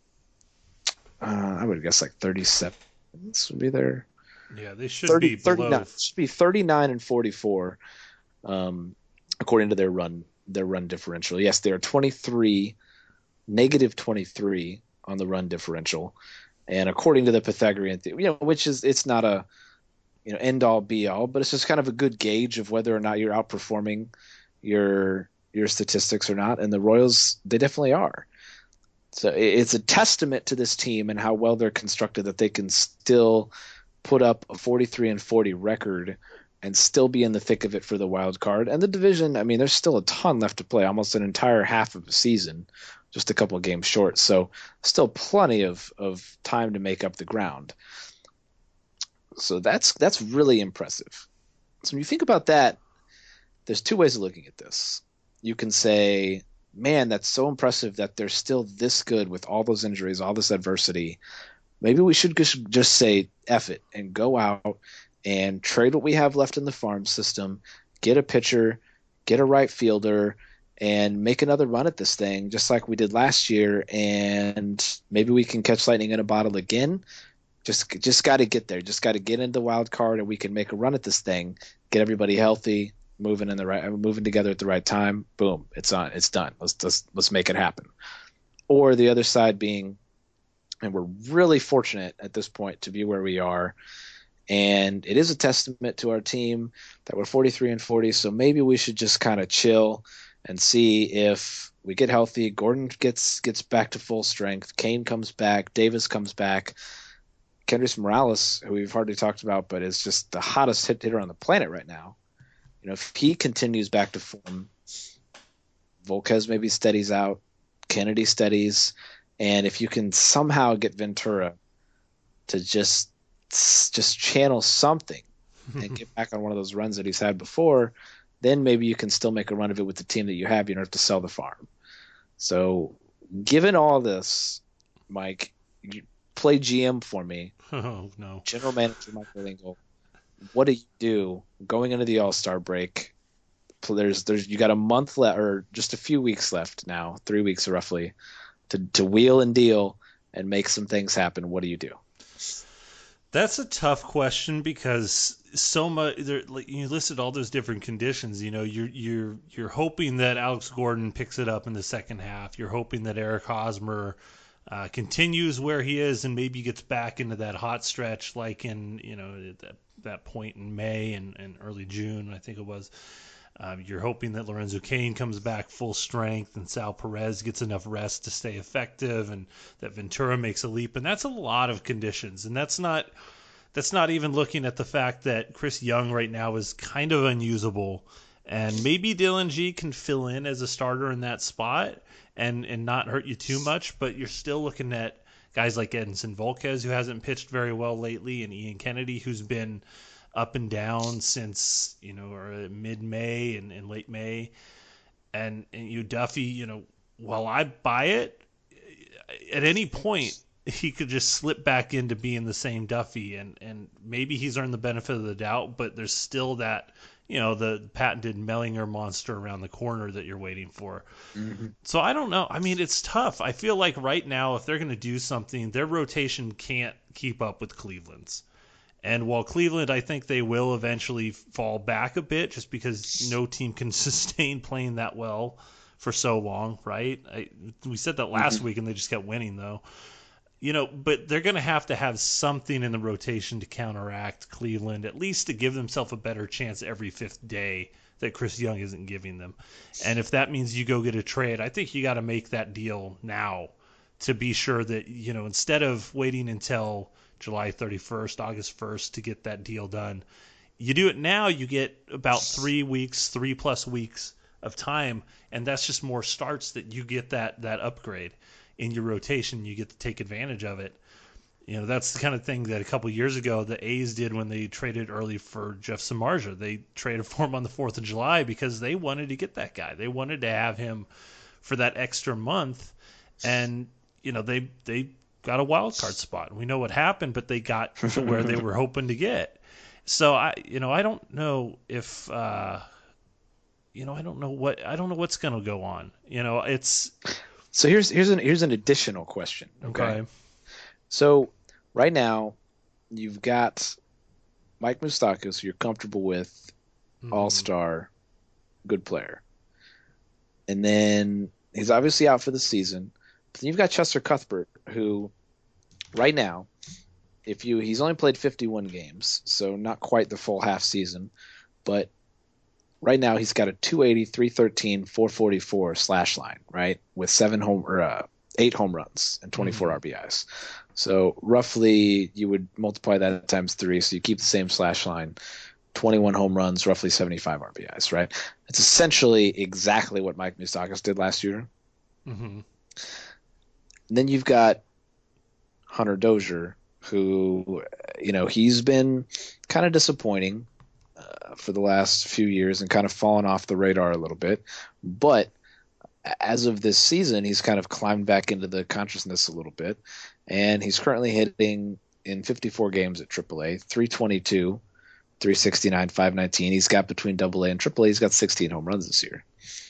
uh, I would guess like thirty-seven. This would be their Yeah, they should thirty, be below. thirty-nine, should be thirty-nine and forty-four, um, according to their run their run differential. Yes, they are twenty-three, negative twenty-three on the run differential, and according to the Pythagorean theory, you know, which is it's not a you know end all be all, but it's just kind of a good gauge of whether or not you're outperforming your your statistics or not. And the Royals, they definitely are. So it's a testament to this team and how well they're constructed that they can still put up a forty-three and forty record and still be in the thick of it for the wild card. And the division, I mean, there's still a ton left to play, almost an entire half of a season, just a couple of games short. So still plenty of, of time to make up the ground. So that's that's really impressive. So when you think about that, there's two ways of looking at this. You can say, man, that's so impressive that they're still this good with all those injuries, all this adversity. Maybe we should just, just say F it and go out and trade what we have left in the farm system, get a pitcher, get a right fielder, and make another run at this thing just like we did last year, and maybe we can catch lightning in a bottle again. Just just got to get there. Just got to get into the wild card, and we can make a run at this thing, get everybody healthy, moving in the right, moving together at the right time. Boom, it's on, it's done. Let's let's let's make it happen. Or the other side being, and we're really fortunate at this point to be where we are, and it is a testament to our team that we're forty-three and forty. So maybe we should just kind of chill and see if we get healthy. Gordon gets gets back to full strength. Kane comes back. Davis comes back. Kendrys Morales, who we've hardly talked about, but is just the hottest hit hitter on the planet right now. You know, if he continues back to form, Volquez maybe steadies out, Kennedy steadies, and if you can somehow get Ventura to just just channel something and get back on one of those runs that he's had before, then maybe you can still make a run of it with the team that you have. You don't have to sell the farm. So, given all this, Mike, you play G M for me. Oh no, General Manager Mike Lingle. What do you do going into the All-Star break? There's there's you got a month left, or just a few weeks left now, three weeks roughly, to to wheel and deal and make some things happen. What do you do? That's a tough question because so much. There, like, you listed all those different conditions. You know, you're you're you're hoping that Alex Gordon picks it up in the second half. You're hoping that Eric Hosmer uh, continues where he is and maybe gets back into that hot stretch, like in you know that that point in May and, and early June, I think it was. Um, you're hoping that Lorenzo Cain comes back full strength and Sal Perez gets enough rest to stay effective and that Ventura makes a leap. And that's a lot of conditions. And that's not that's not even looking at the fact that Chris Young right now is kind of unusable, and maybe Dylan G can fill in as a starter in that spot and, and not hurt you too much, but you're still looking at guys like Edinson Volquez, who hasn't pitched very well lately, and Ian Kennedy, who's been up and down since, you know, or mid-May and, and late May. And, and you Duffy, you know, while I buy it, at any point he could just slip back into being the same Duffy, and, and maybe he's earned the benefit of the doubt, but there's still that, you know, the patented Mellinger monster around the corner that you're waiting for. Mm-hmm. So I don't know. I mean, it's tough. I feel like right now, if they're going to do something, their rotation can't keep up with Cleveland's. And while Cleveland, I think they will eventually fall back a bit just because no team can sustain playing that well for so long, right? I, we said that last mm-hmm. week and they just kept winning, though. You know, but they're going to have to have something in the rotation to counteract Cleveland, at least to give themselves a better chance every fifth day that Chris Young isn't giving them. And if that means you go get a trade, I think you got to make that deal now to be sure that, you know, instead of waiting until July thirty-first, August first to get that deal done, you do it now, you get about three weeks, three plus weeks of time, and that's just more starts that you get that that upgrade in your rotation. You get to take advantage of it. You know, that's the kind of thing that a couple years ago the A's did when they traded early for Jeff Samardzija. They traded for him on the fourth of July because they wanted to get that guy. They wanted to have him for that extra month, and you know, they they got a wild card spot. We know what happened, but they got to where they were hoping to get. So I, you know, I don't know if, uh, you know, I don't know what, I don't know what's going to go on. You know, it's. So here's here's an here's an additional question. Okay. okay. So right now, you've got Mike Moustakas, who you're comfortable with, mm-hmm. all-star, good player, and then he's obviously out for the season. But then you've got Chester Cuthbert, who right now, if you he's only played fifty-one games, so not quite the full half season, but right now he's got a two eighty, three thirteen, four forty-four slash line, right, with seven home or uh, eight home runs and twenty-four mm-hmm. R B Is. So roughly you would multiply that times three, so you keep the same slash line, twenty-one home runs, roughly seventy-five R B Is, right? It's essentially exactly what Mike Moustakas did last year. Mm-hmm. And then you've got Hunter Dozier, who, you know, he's been kind of disappointing uh, for the last few years and kind of fallen off the radar a little bit. But as of this season, he's kind of climbed back into the consciousness a little bit. And he's currently hitting in fifty-four games at triple A, three twenty-two, three sixty-nine, five nineteen. He's got between double A and triple A, he's got sixteen home runs this year.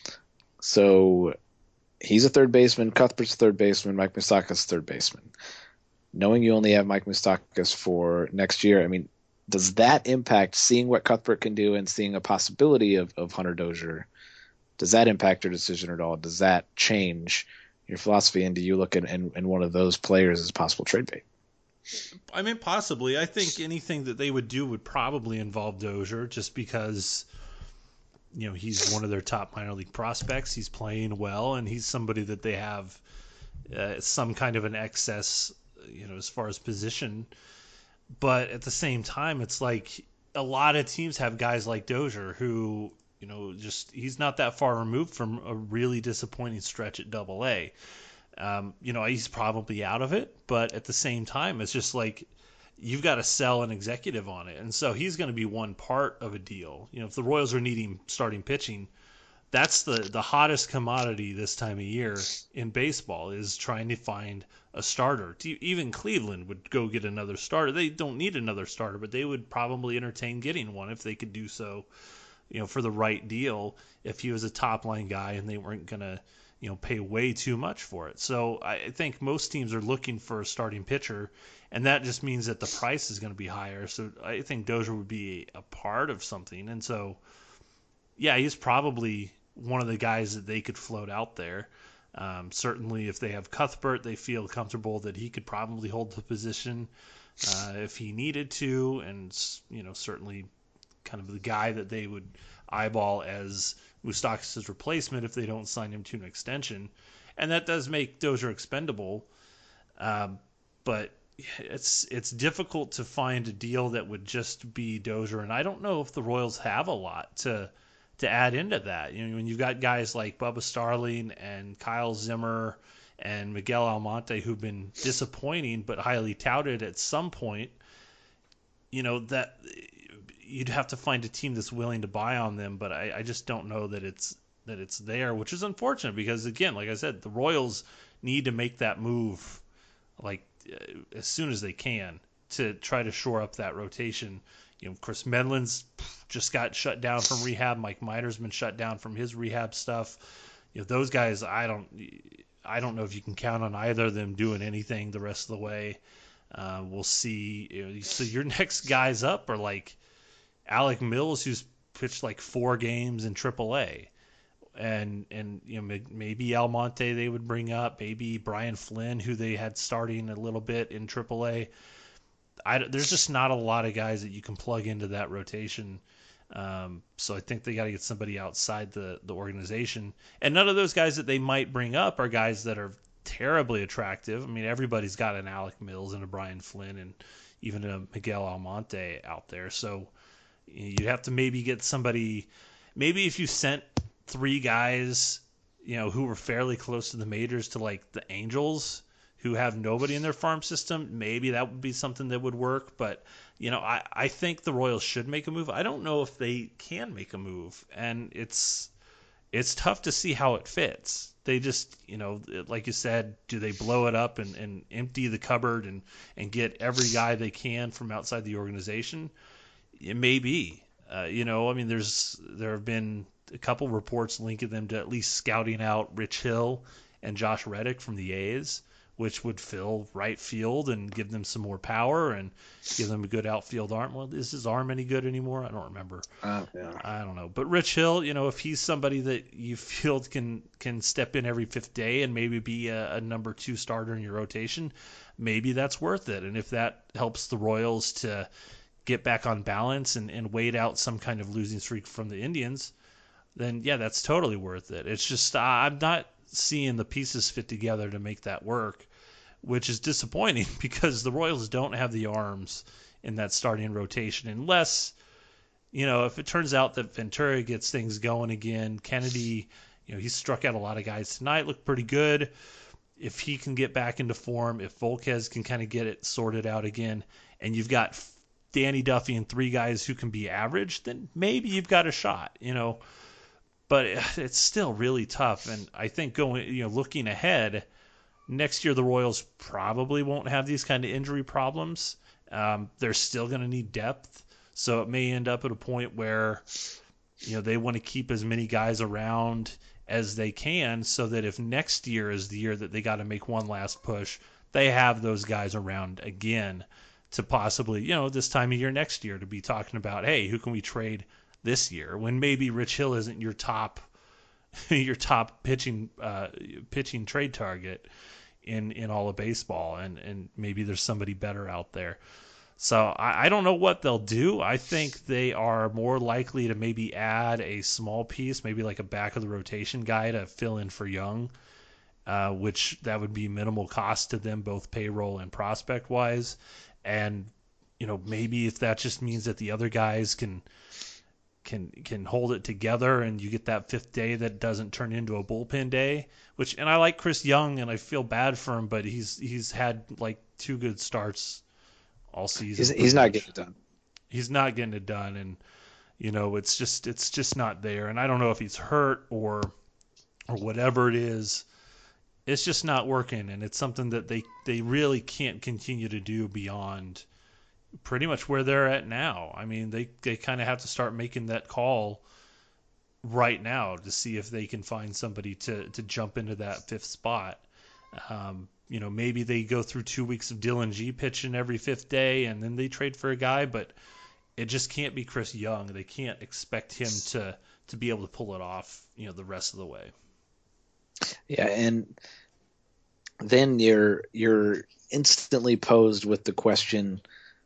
So he's a third baseman. Cuthbert's a third baseman. Mike Moustakas is a third baseman. Knowing you only have Mike Moustakas for next year, I mean, does that impact seeing what Cuthbert can do and seeing a possibility of, of Hunter Dozier? Does that impact your decision at all? Does that change your philosophy? And do you look at in, in one of those players as possible trade bait? I mean, possibly. I think anything that they would do would probably involve Dozier just because, you know, he's one of their top minor league prospects. He's playing well, and he's somebody that they have uh, some kind of an excess, you know, as far as position. But at the same time, it's like a lot of teams have guys like Dozier who, you know, just he's not that far removed from a really disappointing stretch at double A. Um, you know, he's probably out of it, but at the same time, it's just like you've got to sell an executive on it. And so he's going to be one part of a deal. You know, if the Royals are needing starting pitching, that's the, the hottest commodity this time of year in baseball is trying to find a starter. Even Cleveland would go get another starter. They don't need another starter, but they would probably entertain getting one if they could do so, you know, for the right deal if he was a top line guy and they weren't going to, you know, pay way too much for it. So I think most teams are looking for a starting pitcher, and that just means that the price is going to be higher. So I think Dozier would be a part of something. And so, yeah, he's probably one of the guys that they could float out there. Um, certainly if they have Cuthbert, they feel comfortable that he could probably hold the position uh, if he needed to. And, you know, certainly kind of the guy that they would eyeball as Moustakas' replacement if they don't sign him to an extension. And that does make Dozier expendable. Um, but, it's it's difficult to find a deal that would just be Dozier, and I don't know if the Royals have a lot to to add into that. You know, when you've got guys like Bubba Starling and Kyle Zimmer and Miguel Almonte who've been disappointing but highly touted at some point, you know, that you'd have to find a team that's willing to buy on them, but I, I just don't know that it's that it's there, which is unfortunate because, again, like I said, the Royals need to make that move like as soon as they can to try to shore up that rotation. You know, Chris Medlin's just got shut down from rehab. Mike Minor's been shut down from his rehab stuff. You know, those guys, I don't, I don't know if you can count on either of them doing anything the rest of the way. Uh, we'll see. You know, so your next guys up are like Alec Mills, who's pitched like four games in triple A. And, and you know, maybe Almonte they would bring up, maybe Brian Flynn, who they had starting a little bit in triple A. I, there's just not a lot of guys that you can plug into that rotation. Um, so I think they got to get somebody outside the, the organization. And none of those guys that they might bring up are guys that are terribly attractive. I mean, everybody's got an Alec Mills and a Brian Flynn and even a Miguel Almonte out there. So you have to maybe get somebody, maybe if you sent three guys, you know, who were fairly close to the majors to like the Angels, who have nobody in their farm system, maybe that would be something that would work. But, you know, I, I think the Royals should make a move. I don't know if they can make a move. And it's it's tough to see how it fits. They just, you know, like you said, do they blow it up and, and empty the cupboard and, and get every guy they can from outside the organization? It may be. Uh, you know, I mean, there's there have been a couple reports linking them to at least scouting out Rich Hill and Josh Reddick from the A's, which would fill right field and give them some more power and give them a good outfield arm. Well, is his arm any good anymore? I don't remember. Uh, yeah. I don't know. But Rich Hill, you know, if he's somebody that you feel can can step in every fifth day and maybe be a, a number two starter in your rotation, maybe that's worth it. And if that helps the Royals to get back on balance and, and wait out some kind of losing streak from the Indians, then, yeah, that's totally worth it. It's just uh, I'm not seeing the pieces fit together to make that work, which is disappointing because the Royals don't have the arms in that starting rotation unless, you know, if it turns out that Ventura gets things going again. Kennedy, you know, he struck out a lot of guys tonight, looked pretty good. If he can get back into form, if Volquez can kind of get it sorted out again, and you've got Danny Duffy and three guys who can be average, then maybe you've got a shot, you know. But it's still really tough, and I think going, you know, looking ahead, next year the Royals probably won't have these kind of injury problems. Um, they're still going to need depth, so it may end up at a point where, you know, they want to keep as many guys around as they can, so that if next year is the year that they got to make one last push, they have those guys around again to possibly, you know, this time of year next year to be talking about, hey, who can we trade this year, when maybe Rich Hill isn't your top your top pitching uh, pitching trade target in, in all of baseball, and, and maybe there's somebody better out there. So I, I don't know what they'll do. I think they are more likely to maybe add a small piece, maybe like a back of the rotation guy to fill in for Young, uh, which that would be minimal cost to them, both payroll and prospect wise. And, you know, maybe if that just means that the other guys can can can hold it together and you get that fifth day that doesn't turn into a bullpen day, which, and I like Chris Young and I feel bad for him, but he's he's had like two good starts all season. He's, he's not getting it done. He's not getting it done, and you know, it's just it's just not there. And I don't know if he's hurt or or whatever it is. It's just not working, and it's something that they they really can't continue to do beyond pretty much where they're at now. I mean, they, they kind of have to start making that call right now to see if they can find somebody to, to jump into that fifth spot. Um, you know, maybe they go through two weeks of Dylan G pitching every fifth day and then they trade for a guy, but it just can't be Chris Young. They can't expect him to, to be able to pull it off, you know, the rest of the way. Yeah, and then you're you're instantly posed with the question,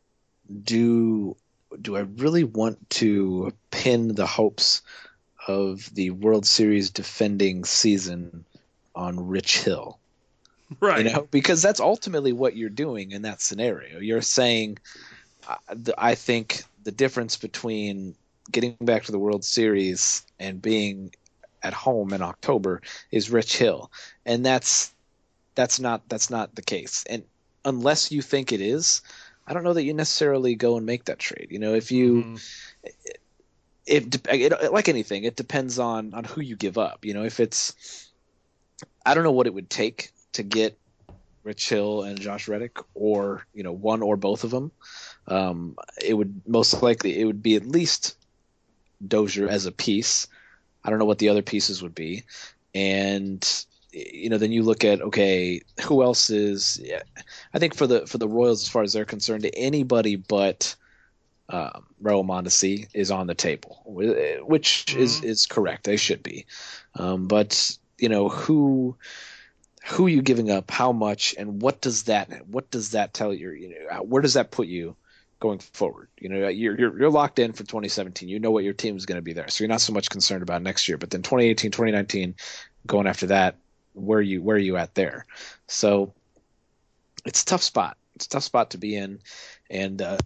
do do I really want to pin the hopes of the World Series defending season on Rich Hill? Right. You know, because that's ultimately what you're doing in that scenario. You're saying, uh, the, I think the difference between getting back to the World Series and being at home in October is Rich Hill, and that's that's not that's not the case. And unless you think it is, I don't know that you necessarily go and make that trade. You know, if you mm-hmm. It, it, like anything, it depends on, on who you give up. You know, if it's, I don't know what it would take to get Rich Hill and Josh Reddick, or, you know, one or both of them. Um, it would most likely, it would be at least Dozier as a piece. I don't know what the other pieces would be. And, you know, then you look at, okay, who else is, yeah, I think for the, for the Royals, as far as they're concerned, anybody but, Um, Raul Mondesi is on the table, which mm-hmm. is, is correct. They should be. Um, but, you know, who who are you giving up, how much, and what does that what does that tell you? You know, where does that put you going forward? You know, you're you're, you're locked in for twenty seventeen. You know what your team is going to be there, so you're not so much concerned about next year. But then twenty eighteen, twenty nineteen, going after that, where are you where are you at there? So it's a tough spot. It's a tough spot to be in, and uh,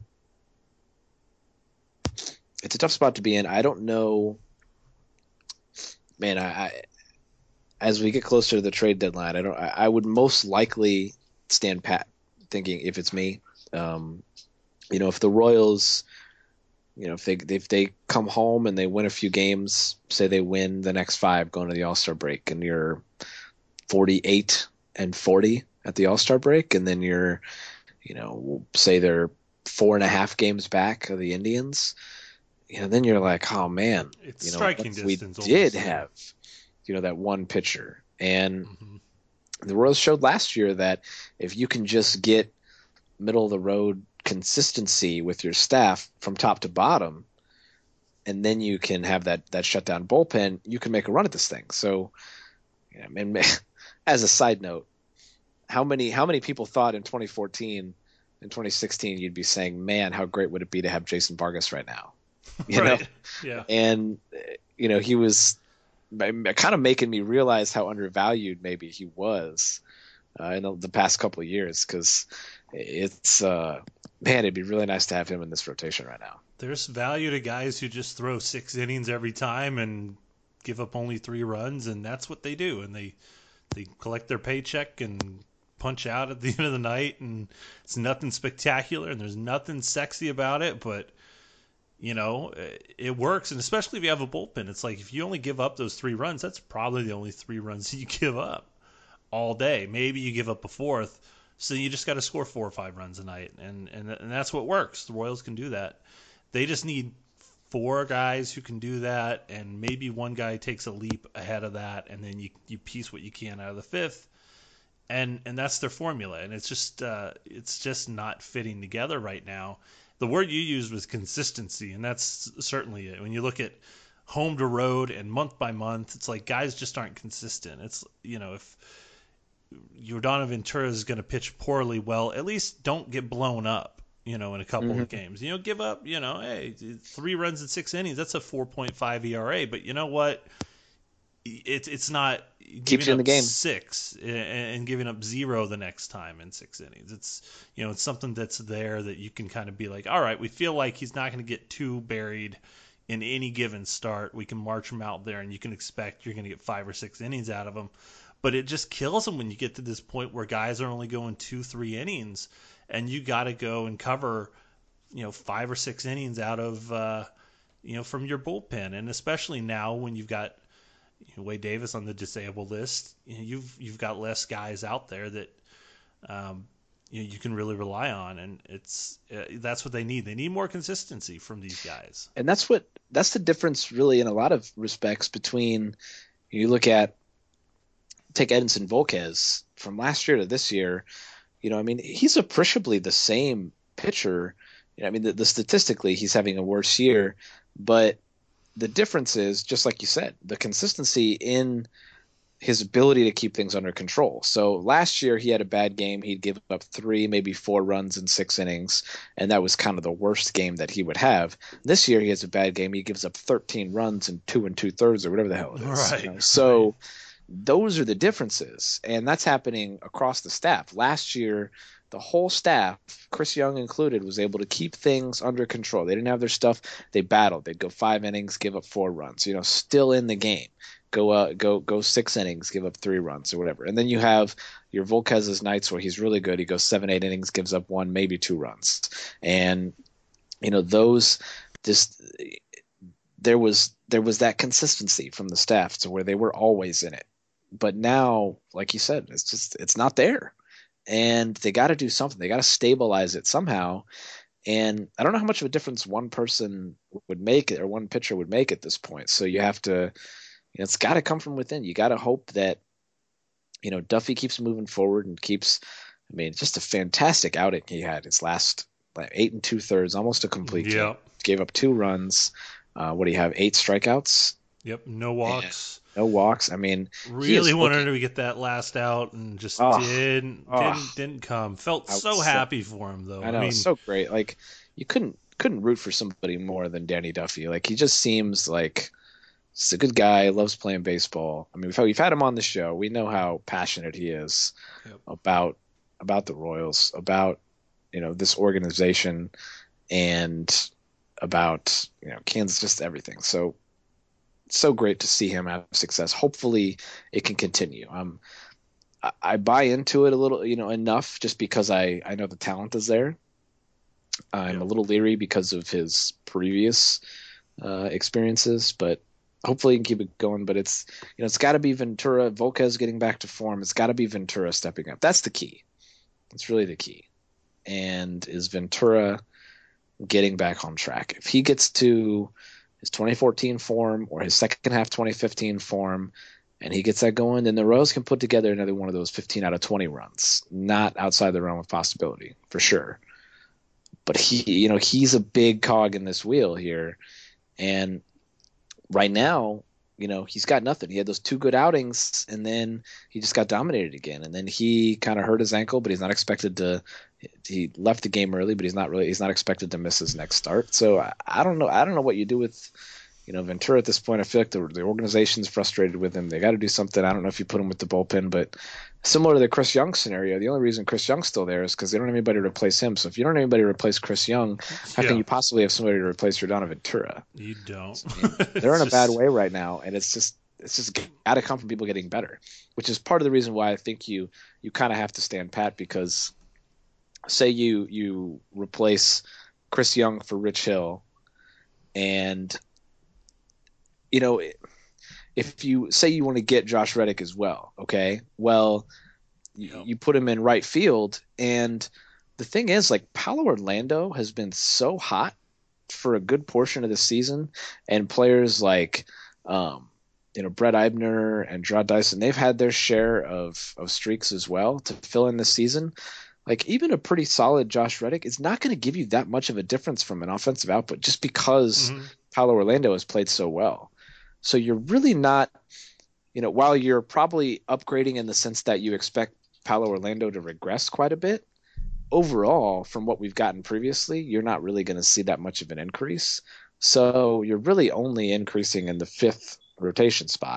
it's a tough spot to be in. I don't know, man. I, I as we get closer to the trade deadline, I don't. I, I would most likely stand pat, thinking if it's me, um, you know, if the Royals, you know, if they if they come home and they win a few games, say they win the next five going to the All-Star break, and you're forty-eight and forty at the All-Star break, and then you're, you know, say they're four and a half games back of the Indians. You know, then you're like, oh man, it's you know, striking we distance. did almost. have, you know, that one pitcher, and Mm-hmm. the Royals showed last year that if you can just get middle of the road consistency with your staff from top to bottom, and then you can have that that shutdown bullpen, you can make a run at this thing. So, yeah, and as a side note, how many how many people thought in twenty fourteen and twenty sixteen you'd be saying, man, how great would it be to have Jason Vargas right now? You right. know, yeah, and you know, he was kind of making me realize how undervalued maybe he was uh, in the, the past couple of years, because it's uh, man, it'd be really nice to have him in this rotation right now. There's value to guys who just throw six innings every time and give up only three runs, and that's what they do, and they they collect their paycheck and punch out at the end of the night, and it's nothing spectacular and there's nothing sexy about it, but you know, it works. And especially if you have a bullpen, it's like if you only give up those three runs, that's probably the only three runs you give up all day. Maybe you give up a fourth, so you just got to score four or five runs a night, and, and and that's what works. The Royals can do that. They just need four guys who can do that, and maybe one guy takes a leap ahead of that, and then you you piece what you can out of the fifth, and and that's their formula. And it's just uh, it's just not fitting together right now. The word you used was consistency, and that's certainly it. When you look at home to road and month by month, it's like guys just aren't consistent. It's, you know, if Yordan Ventura is going to pitch poorly, well, at least don't get blown up, you know, in a couple mm-hmm. of games. You know, give up, you know, hey, three runs in six innings, that's a four point five E R A. But you know what? It, it's not keeps you in the game six and, and giving up zero the next time in six innings. It's, you know, it's something that's there that you can kind of be like, all right, we feel like he's not going to get too buried in any given start. We can march him out there, and you can expect you're going to get five or six innings out of him. But it just kills him when you get to this point where guys are only going two, three innings, and you got to go and cover, you know, five or six innings out of, uh, you know, from your bullpen. And especially now when you've got Wade Davis on the disabled list, you know, you've you've got less guys out there that um, you know, you can really rely on, and it's uh, that's what they need. They need more consistency from these guys, and that's what that's the difference, really, in a lot of respects between you look at take Edinson Volquez from last year to this year. You know, I mean, he's appreciably the same pitcher. You know, I mean, the, the statistically he's having a worse year, but the difference is, just like you said, the consistency in his ability to keep things under control. So last year he had a bad game. He'd give up three, maybe four runs in six innings, and that was kind of the worst game that he would have. This year he has a bad game. He gives up thirteen runs in two and two thirds or whatever the hell it is. Right. You know? So, those are the differences, and that's happening across the staff. Last year, the whole staff, Chris Young included, was able to keep things under control. They didn't have their stuff. They battled. They'd go five innings, give up four runs. You know, still in the game. Go uh, go go six innings, give up three runs or whatever. And then you have your Volquez's nights where he's really good. He goes seven, eight innings, gives up one, maybe two runs. And you know those just there was there was that consistency from the staff to where they were always in it. But now, like you said, it's just it's not there. And they got to do something. They got to stabilize it somehow. And I don't know how much of a difference one person would make it or one pitcher would make at this point. So you have to You know, it's got to come from within. You got to hope that, you know, Duffy keeps moving forward and keeps, I mean, just a fantastic outing he had his last like, eight and two thirds, almost a complete Yep. game. Gave up two runs. Uh, what do you have? Eight strikeouts? Yep, no walks. And no walks. I mean, Really wanted looking, to get that last out and just oh, didn't, oh. didn't didn't come. Felt so happy so, for him though. I know, I mean, so great. Like you couldn't couldn't root for somebody more than Danny Duffy. Like he just seems like he's a good guy, loves playing baseball. I mean, we've had, we've had him on the show. We know how passionate he is yep. about about the Royals, about you know this organization, and about you know Kansas, just everything. So, so great to see him have success. Hopefully, it can continue. Um, I, I buy into it a little, you know, enough just because I I know the talent is there. I'm yep. a little leery because of his previous uh, experiences, but. Hopefully, he can keep it going, but it's you know it's got to be Ventura, Volquez getting back to form. It's got to be Ventura stepping up. That's the key. That's really the key. And is Ventura getting back on track? If he gets to his twenty fourteen form or his second half twenty fifteen form, and he gets that going, then the Royals can put together another one of those fifteen out of twenty runs. Not outside the realm of possibility, for sure. But he, you know, he's a big cog in this wheel here, and. Right now, you know, he's got nothing. He had those two good outings, and then he just got dominated again. And then he kind of hurt his ankle, but he's not expected to. He left the game early, but he's not really. He's not expected to miss his next start. So I, I don't know. I don't know what you do with, you know, Ventura at this point. I feel like the the organization's frustrated with him. They got to do something. I don't know if you put him with the bullpen, but similar to the Chris Young scenario, the only reason Chris Young's still there is because they don't have anybody to replace him. So if you don't have anybody to replace Chris Young, how yeah. can you possibly have somebody to replace Rodon Ventura? You don't. I mean, they're in a just... bad way right now, and it's just it's just got to come from people getting better, which is part of the reason why I think you you kind of have to stand pat because say you you replace Chris Young for Rich Hill, and you know. It, If you say you want to get Josh Reddick as well, okay, well, you, you put him in right field. And the thing is, like, Paulo Orlando has been so hot for a good portion of the season. And players like, um, you know, Brett Eibner and Draw Dyson, they've had their share of, of streaks as well to fill in this season. Like, even a pretty solid Josh Reddick is not going to give you that much of a difference from an offensive output just because mm-hmm. Paulo Orlando has played so well. So you're really not, you know, while you're probably upgrading in the sense that you expect Paulo Orlando to regress quite a bit, overall, from what we've gotten previously, you're not really going to see that much of an increase. So you're really only increasing in the fifth rotation spot.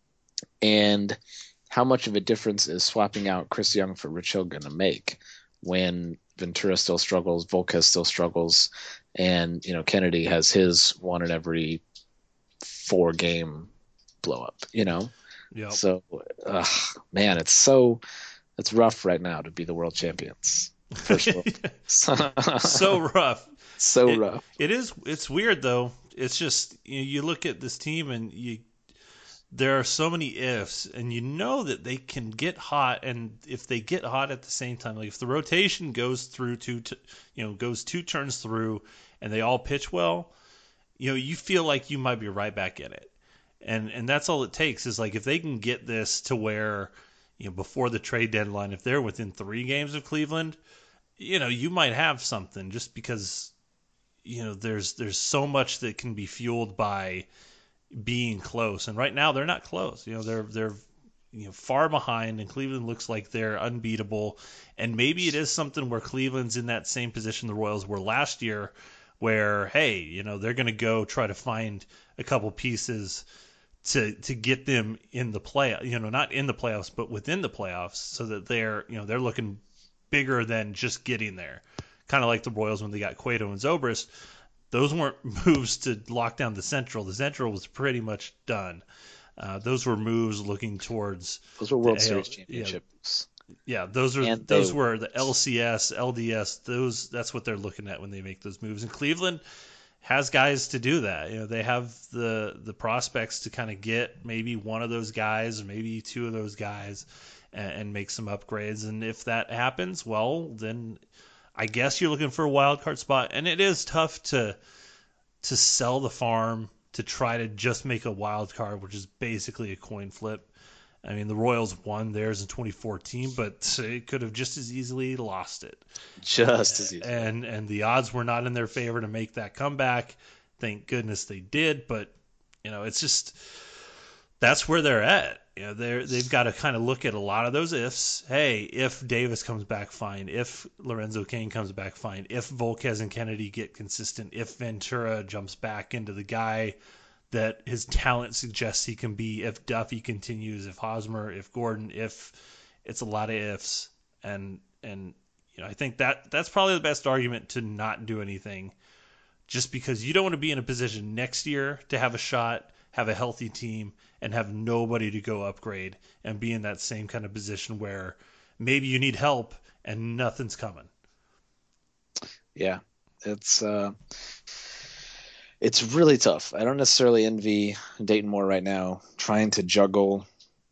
And how much of a difference is swapping out Chris Young for Rich Hill going to make when Ventura still struggles, Volquez still struggles, and, you know, Kennedy has his one in every four game blow up, you know? Yep. So, uh, man, it's so, it's rough right now to be the world champions. First world. So rough. So it, rough. It is, it's weird though. It's just, you, you look at this team and you, there are so many ifs and you know that they can get hot. And if they get hot at the same time, like if the rotation goes through two, t- you know, goes two turns through and they all pitch well, you know, you feel like you might be right back in it. And and that's all it takes is like if they can get this to where, you know, before the trade deadline, if they're within three games of Cleveland, you know, you might have something just because, you know, there's there's so much that can be fueled by being close. And right now they're not close. You know, they're they're you know far behind and Cleveland looks like they're unbeatable. And maybe it is something where Cleveland's in that same position the Royals were last year, where, hey, you know, they're going to go try to find a couple pieces to to get them in the play, you know, not in the playoffs, but within the playoffs, so that they're, you know, they're looking bigger than just getting there. Kind of like the Royals when they got Cueto and Zobrist. Those weren't moves to lock down the Central. The Central was pretty much done. Uh, those were moves looking towards those were World the Series A L, championships. Yeah, yeah, those are and those the, were the L C S, L D S. Those that's what they're looking at when they make those moves. And Cleveland has guys to do that. You know, they have the the prospects to kind of get maybe one of those guys, or maybe two of those guys, and, and make some upgrades. And if that happens, well, then I guess you're looking for a wild card spot. And it is tough to to sell the farm to try to just make a wild card, which is basically a coin flip. I mean, the Royals won theirs in twenty fourteen, but it could have just as easily lost it. Just as easily. And and the odds were not in their favor to make that comeback. Thank goodness they did, but you know, it's just that's where they're at. You know, they're they've got to kind of look at a lot of those ifs. Hey, if Davis comes back, fine. If Lorenzo Cain comes back, fine. If Volquez and Kennedy get consistent, if Ventura jumps back into the guy that his talent suggests he can be, if Duffy continues, if Hosmer, if Gordon, if it's a lot of ifs, and and you know, I think that that's probably the best argument to not do anything, just because you don't want to be in a position next year to have a shot, have a healthy team, and have nobody to go upgrade, and be in that same kind of position where maybe you need help and nothing's coming. Yeah, it's uh, it's really tough. I don't necessarily envy Dayton Moore right now, trying to juggle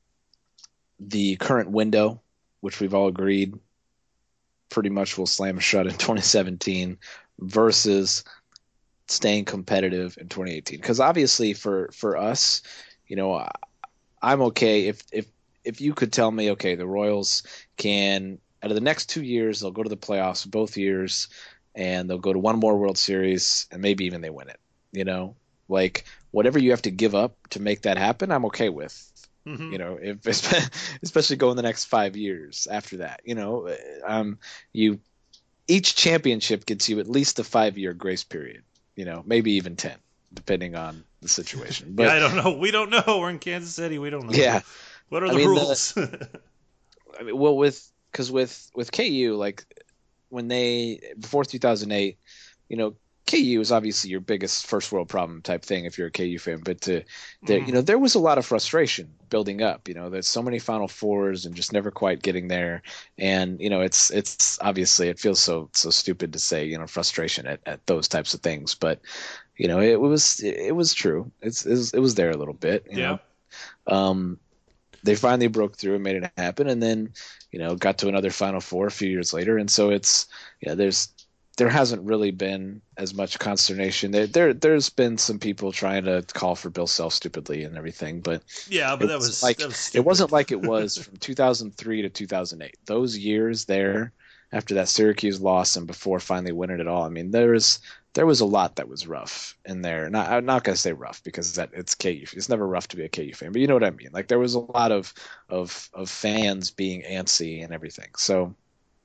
the current window, which we've all agreed pretty much will slam shut in twenty seventeen, versus staying competitive in twenty eighteen. Because obviously for, for us, you know, I'm okay if, if if you could tell me, okay, the Royals can, out of the next two years, they'll go to the playoffs both years, and they'll go to one more World Series, and maybe even they win it. You know, like whatever you have to give up to make that happen, I'm okay with. Mm-hmm. You know, if especially going the next five years after that. You know, um, you each championship gets you at least a five-year grace period. You know, maybe even ten, depending on the situation. But yeah, I don't know. We don't know. We're in Kansas City. We don't know. Yeah. What are I the mean, rules? The, I mean, well, with because with with K U, like when they before two thousand eight, you know, K U is obviously your biggest first world problem type thing if you're a K U fan. But to, there, mm. you know, there was a lot of frustration building up. You know, there's so many Final Fours and just never quite getting there. And you know, it's it's obviously it feels so so stupid to say, you know, frustration at, at those types of things. But you know, it was it was true. It's it was, it was there a little bit. You yeah. know? Um, they finally broke through and made it happen, and then you know got to another Final Four a few years later. And so it's you know, there's. There hasn't really been as much consternation. There, there, there's been some people trying to call for Bill Self stupidly and everything, but yeah, but that was like that was it wasn't like it was from two thousand three to two thousand eight. Those years there, after that Syracuse loss and before finally winning it all. I mean, there was there was a lot that was rough in there. Not, I'm not gonna say rough because that it's K U. It's never rough to be a K U fan, but you know what I mean. Like there was a lot of of of fans being antsy and everything. So,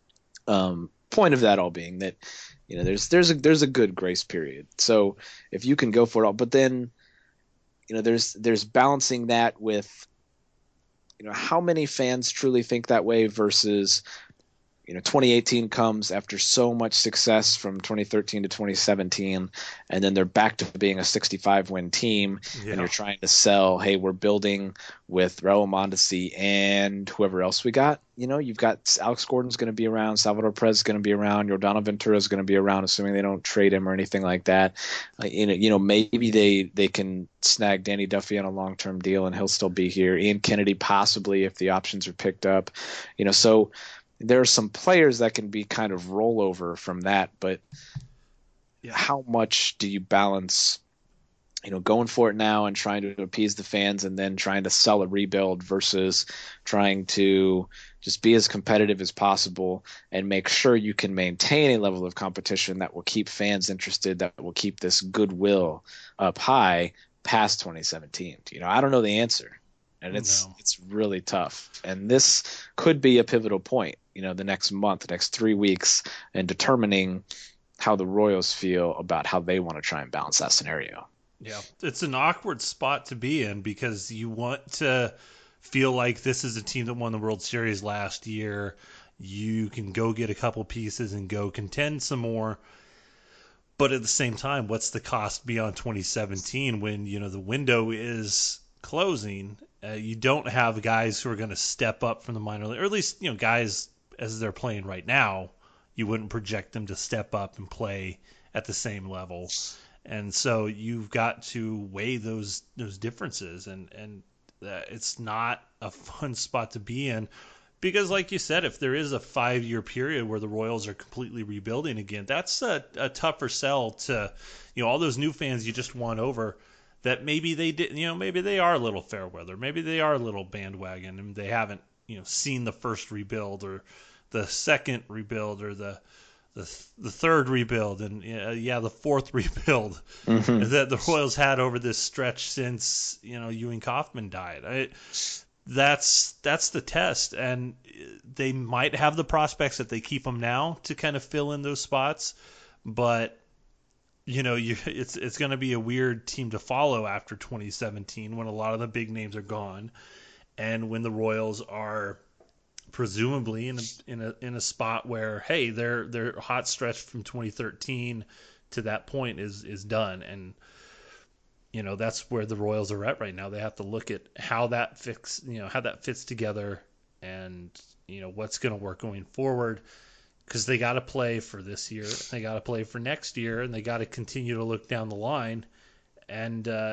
um. Point of that all being that, you know, there's there's a there's a good grace period. So if you can go for it all, but then, you know, there's there's balancing that with, you know, how many fans truly think that way versus, you know, twenty eighteen comes after so much success from twenty thirteen to twenty seventeen, and then they're back to being a sixty-five win team, yeah. and you're trying to sell, hey, we're building with Raul Mondesi and whoever else we got. You know, you've got Alex Gordon's going to be around, Salvador Perez is going to be around, Yordano Ventura is going to be around, assuming they don't trade him or anything like that. Uh, you know, you know, maybe they they can snag Danny Duffy on a long term deal and he'll still be here. Ian Kennedy possibly if the options are picked up. You know, so. There are some players that can be kind of rollover from that, but yeah. How much do you balance, you know, going for it now and trying to appease the fans and then trying to sell a rebuild versus trying to just be as competitive as possible and make sure you can maintain a level of competition that will keep fans interested, that will keep this goodwill up high past twenty seventeen. You know, I don't know the answer. And it's no. it's really tough. And this could be a pivotal point, you know, the next month, the next three weeks, in determining how the Royals feel about how they want to try and balance that scenario. Yeah, it's an awkward spot to be in because you want to feel like this is a team that won the World Series last year. You can go get a couple pieces and go contend some more. But at the same time, what's the cost beyond twenty seventeen when, you know, the window is closing? Uh, you don't have guys who are going to step up from the minor league, or at least, you know, guys as they're playing right now, you wouldn't project them to step up and play at the same level. And so you've got to weigh those those differences, and and uh, it's not a fun spot to be in. Because, like you said, if there is a five-year period where the Royals are completely rebuilding again, that's a, a tougher sell to, you know, all those new fans you just won over. That maybe they did, you know, maybe they are a little fair weather, maybe they are a little bandwagon, and they haven't, you know, seen the first rebuild or the second rebuild or the the the third rebuild and uh, yeah, the fourth rebuild mm-hmm. that the Royals had over this stretch since, you know, Ewing Kauffman died. I, That's that's the test, and they might have the prospects that they keep them now to kind of fill in those spots, but you know, you it's it's going to be a weird team to follow after twenty seventeen when a lot of the big names are gone, and when the Royals are presumably in a, in a in a spot where, hey, their their hot stretch from twenty thirteen to that point is is done, and you know, that's where the Royals are at right now. They have to look at how that fix, you know, how that fits together, and you know what's going to work going forward, because they got to play for this year, they got to play for next year, and they got to continue to look down the line. And uh,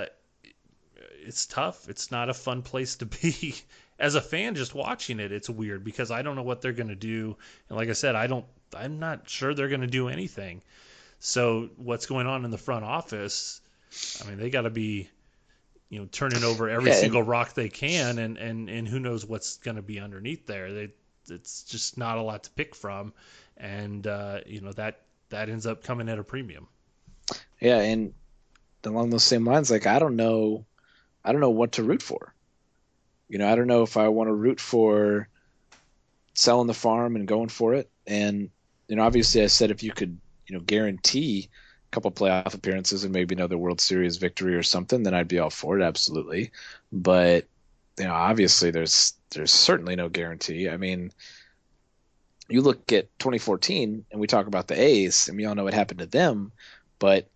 it's tough. It's not a fun place to be as a fan. Just watching it, it's weird because I don't know what they're going to do, and like I said, I don't. I'm not sure they're going to do anything. So what's going on in the front office? I mean, they got to be, you know, turning over every yeah, single rock they can, and, and, and who knows what's going to be underneath there. They, it's just not a lot to pick from, and uh, you know that that ends up coming at a premium. Yeah, and along those same lines, like I don't know, I don't know what to root for. You know, I don't know if I want to root for selling the farm and going for it. And you know, obviously, I said if you could, you know, guarantee couple playoff appearances and maybe another World Series victory or something, then I'd be all for it, absolutely. But you know, obviously there's there's certainly no guarantee. I mean, you look at twenty fourteen and we talk about the A's, and we all know what happened to them, but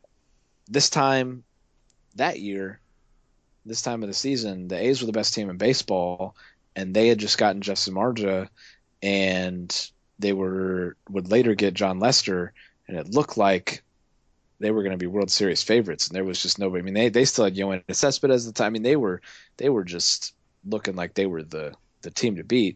this time that year, this time of the season, the A's were the best team in baseball, and they had just gotten Justin Marja, and they were would later get John Lester, and it looked like they were going to be World Series favorites, and there was just nobody. I mean, they, they still had Yoenis Cespedes at the time. I mean, they were they were just looking like they were the, the team to beat.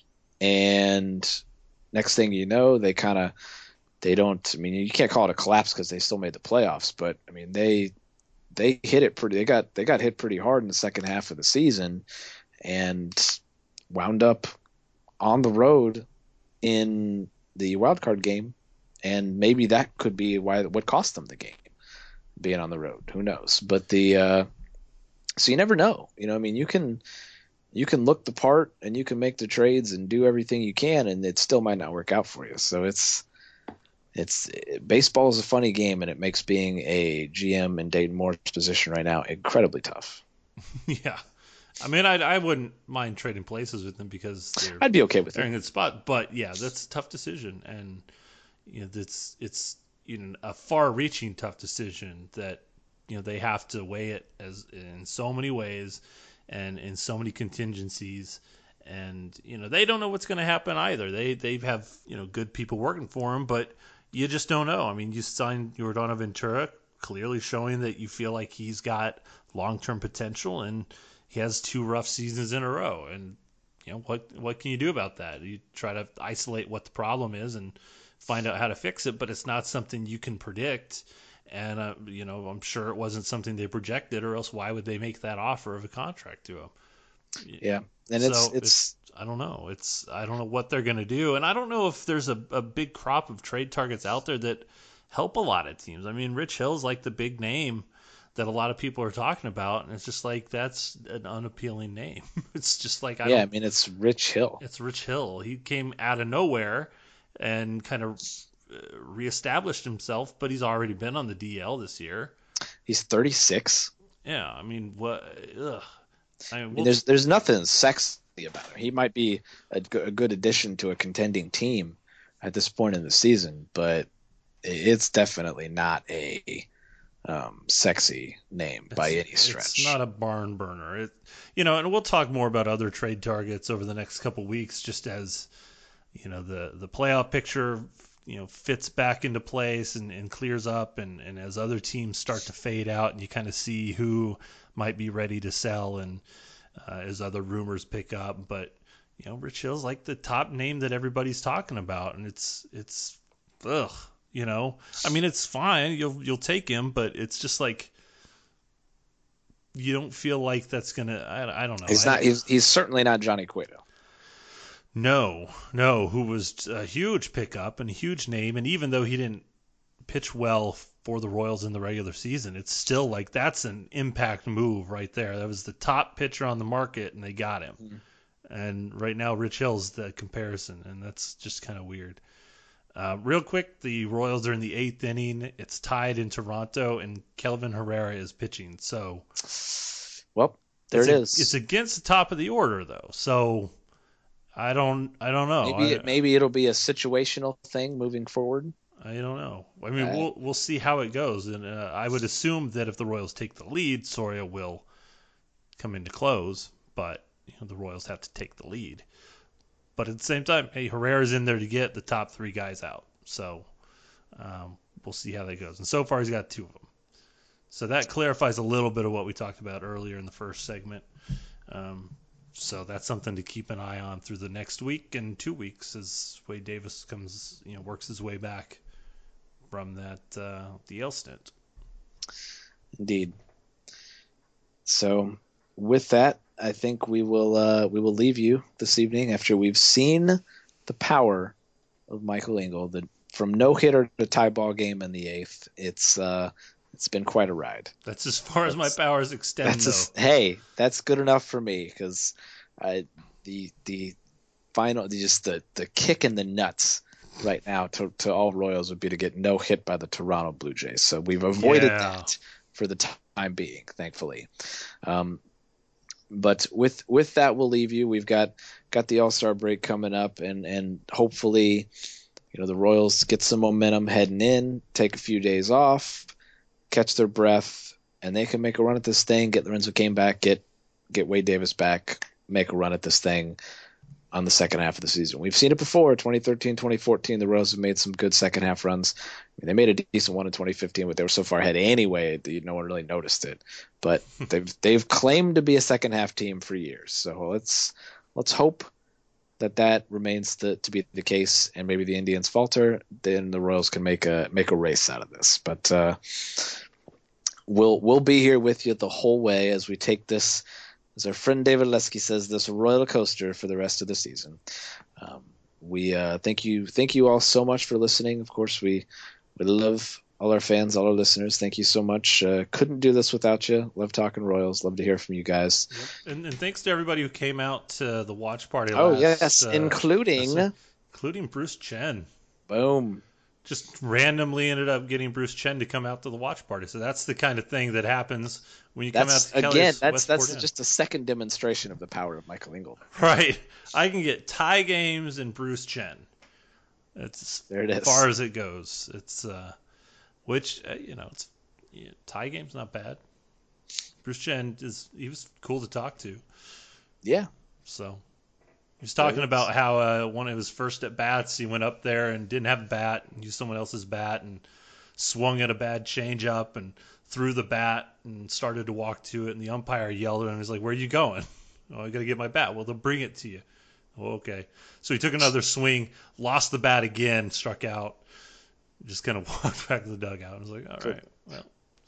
And next thing you know, they kind of they don't. I mean, you can't call it a collapse because they still made the playoffs, but I mean, they they hit it pretty. They got they got hit pretty hard in the second half of the season, and wound up on the road in the wild card game. And maybe that could be why what cost them the game, being on the road. Who knows? But the uh, so you never know. You know, I mean, you can you can look the part and you can make the trades and do everything you can, and it still might not work out for you. So it's it's baseball is a funny game, and it makes being a G M in Dayton Moore's position right now incredibly tough. Yeah. I mean, I I wouldn't mind trading places with them because they're I'd be okay with they're it. in a good spot. But yeah, that's a tough decision, and you know, it's it's you know a far-reaching tough decision that you know they have to weigh it as in so many ways and in so many contingencies, and you know they don't know what's going to happen either. They they have you know good people working for them, but you just don't know. I mean, you signed Yordan Ventura, clearly showing that you feel like he's got long-term potential, and he has two rough seasons in a row. And you know what what can you do about that? You try to isolate what the problem is and find out how to fix it, but it's not something you can predict. And, uh, you know, I'm sure it wasn't something they projected, or else why would they make that offer of a contract to him? Yeah. And so it's, it's, it's, I don't know. It's, I don't know what they're going to do. And I don't know if there's a, a big crop of trade targets out there that help a lot of teams. I mean, Rich Hill's like the big name that a lot of people are talking about. And it's just like, that's an unappealing name. It's just like, I yeah, don't, I mean, it's Rich Hill. It's Rich Hill. He came out of nowhere and kind of reestablished himself, but he's already been on the D L this year. He's thirty-six. Yeah, I mean, what? Ugh. I mean, I mean, we'll, there's there's nothing sexy about him. He might be a, g- a good addition to a contending team at this point in the season, but it's definitely not a um, sexy name by any stretch. It's not a barn burner. It, you know, and we'll talk more about other trade targets over the next couple weeks, just as you know the the playoff picture, you know, fits back into place and, and clears up, and, and as other teams start to fade out, and you kind of see who might be ready to sell, and uh, as other rumors pick up. But you know, Rich Hill's like the top name that everybody's talking about, and it's it's ugh. You know, I mean, it's fine. You'll you'll take him, but it's just like you don't feel like that's gonna. I, I don't know. He's I, not. He's he's certainly not Johnny Cueto. No, no, who was a huge pickup and a huge name, and even though he didn't pitch well for the Royals in the regular season, it's still like that's an impact move right there. That was the top pitcher on the market, and they got him. Mm-hmm. And right now, Rich Hill's the comparison, and that's just kind of weird. Uh, real quick, the Royals are in the eighth inning. It's tied in Toronto, and Kelvin Herrera is pitching. So, well, there it a, is. It's against the top of the order, though. So, I don't, I don't know. Maybe, I, it, maybe it'll be a situational thing moving forward. I don't know. I mean, I, we'll we'll see how it goes, and uh, I would assume that if the Royals take the lead, Soria will come into close. But you know, the Royals have to take the lead. But at the same time, hey, Herrera's in there to get the top three guys out. So um, we'll see how that goes. And so far, he's got two of them. So that clarifies a little bit of what we talked about earlier in the first segment. Um, so that's something to keep an eye on through the next week and two weeks as Wade Davis comes, you know, works his way back from that uh, D L stint. Indeed. So with that, I think we will uh, we will leave you this evening after we've seen the power of Michael Engel. The from no hitter to tie ball game in the eighth. It's uh, it's been quite a ride. That's as far that's, as my powers extend. That's a, hey, that's good enough for me because I the the final the, just the the kick in the nuts right now to to all Royals would be to get no hit by the Toronto Blue Jays. So we've avoided yeah. that for the time being, thankfully. Um, But with with that, we'll leave you. We've got got the All-Star break coming up, and, and hopefully, you know, the Royals get some momentum heading in, take a few days off, catch their breath, and they can make a run at this thing. Get Lorenzo Cain back, get get Wade Davis back, make a run at this thing on the second half of the season. We've seen it before. twenty thirteen, twenty fourteen, the Royals have made some good second half runs. I mean, they made a decent one in twenty fifteen, but they were so far ahead anyway that no one really noticed it. But they've they've claimed to be a second half team for years. So let's let's hope that that remains the, to be the case, and maybe the Indians falter, then the Royals can make a make a race out of this. But uh, we'll we'll be here with you the whole way as we take this, as our friend David Lesky says, this roller coaster for the rest of the season. Um, we uh, thank you, thank you all so much for listening. Of course, we we love all our fans, all our listeners. Thank you so much. Uh, couldn't do this without you. Love talking Royals. Love to hear from you guys. Yep. And, and thanks to everybody who came out to the watch party. Oh last, yes, uh, including last, including Bruce Chen. Boom. Just randomly ended up getting Bruce Chen to come out to the watch party. So that's the kind of thing that happens when you that's, come out to again, Kelly's that's Westport that's Inn. just a second demonstration of the power of Michael Engel. Right. I can get tie games and Bruce Chen. It's there it is. As far as it goes. It's uh, which uh, you know, it's yeah, tie game's not bad. Bruce Chen is he was cool to talk to. Yeah. So he was talking about how uh, one of his first at bats, he went up there and didn't have a bat, and used someone else's bat, and swung at a bad changeup and threw the bat and started to walk to it, and the umpire yelled at him. He's like, "Where are you going?" "Oh, I got to get my bat." "Well, they'll bring it to you." "Oh, okay." So he took another swing, lost the bat again, struck out, just kind of walked back to the dugout. I was like, "All right, well."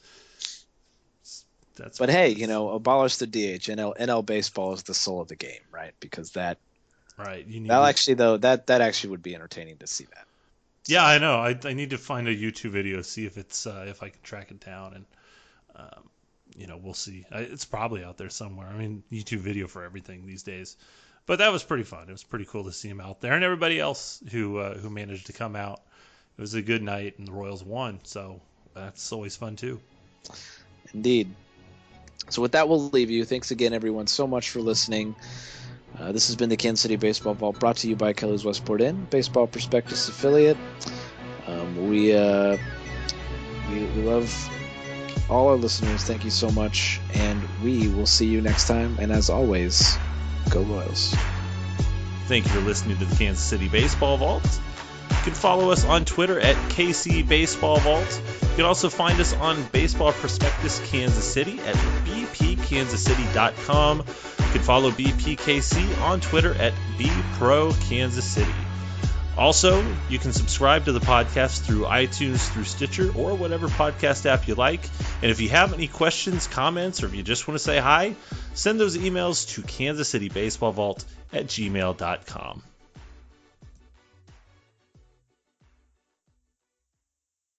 That's but hey, you know, abolish the D H. N L N L baseball is the soul of the game, right? Because that, right? You need that to... actually though that that actually would be entertaining to see that. So. Yeah, I know. I I need to find a YouTube video, see if it's uh, if I can track it down, and um, you know, we'll see. I, it's probably out there somewhere. I mean, YouTube video for everything these days. But that was pretty fun. It was pretty cool to see him out there, and everybody else who uh, who managed to come out. It was a good night, and the Royals won, so that's always fun too. Indeed. So with that, we'll leave you. Thanks again, everyone, so much for listening. Uh, this has been the Kansas City Baseball Vault, brought to you by Kelly's Westport Inn, Baseball Prospectus affiliate. Um, we, uh, we we love all our listeners. Thank you so much, and we will see you next time. And as always, go Royals. Thank you for listening to the Kansas City Baseball Vault. You can follow us on Twitter at K C Baseball Vault. You can also find us on Baseball Prospectus Kansas City at b p kansas city dot com. You can follow B P K C on Twitter at b pro kansas city. Also, you can subscribe to the podcast through iTunes, through Stitcher, or whatever podcast app you like. And if you have any questions, comments, or if you just want to say hi, send those emails to kansas city baseball vault at gmail dot com.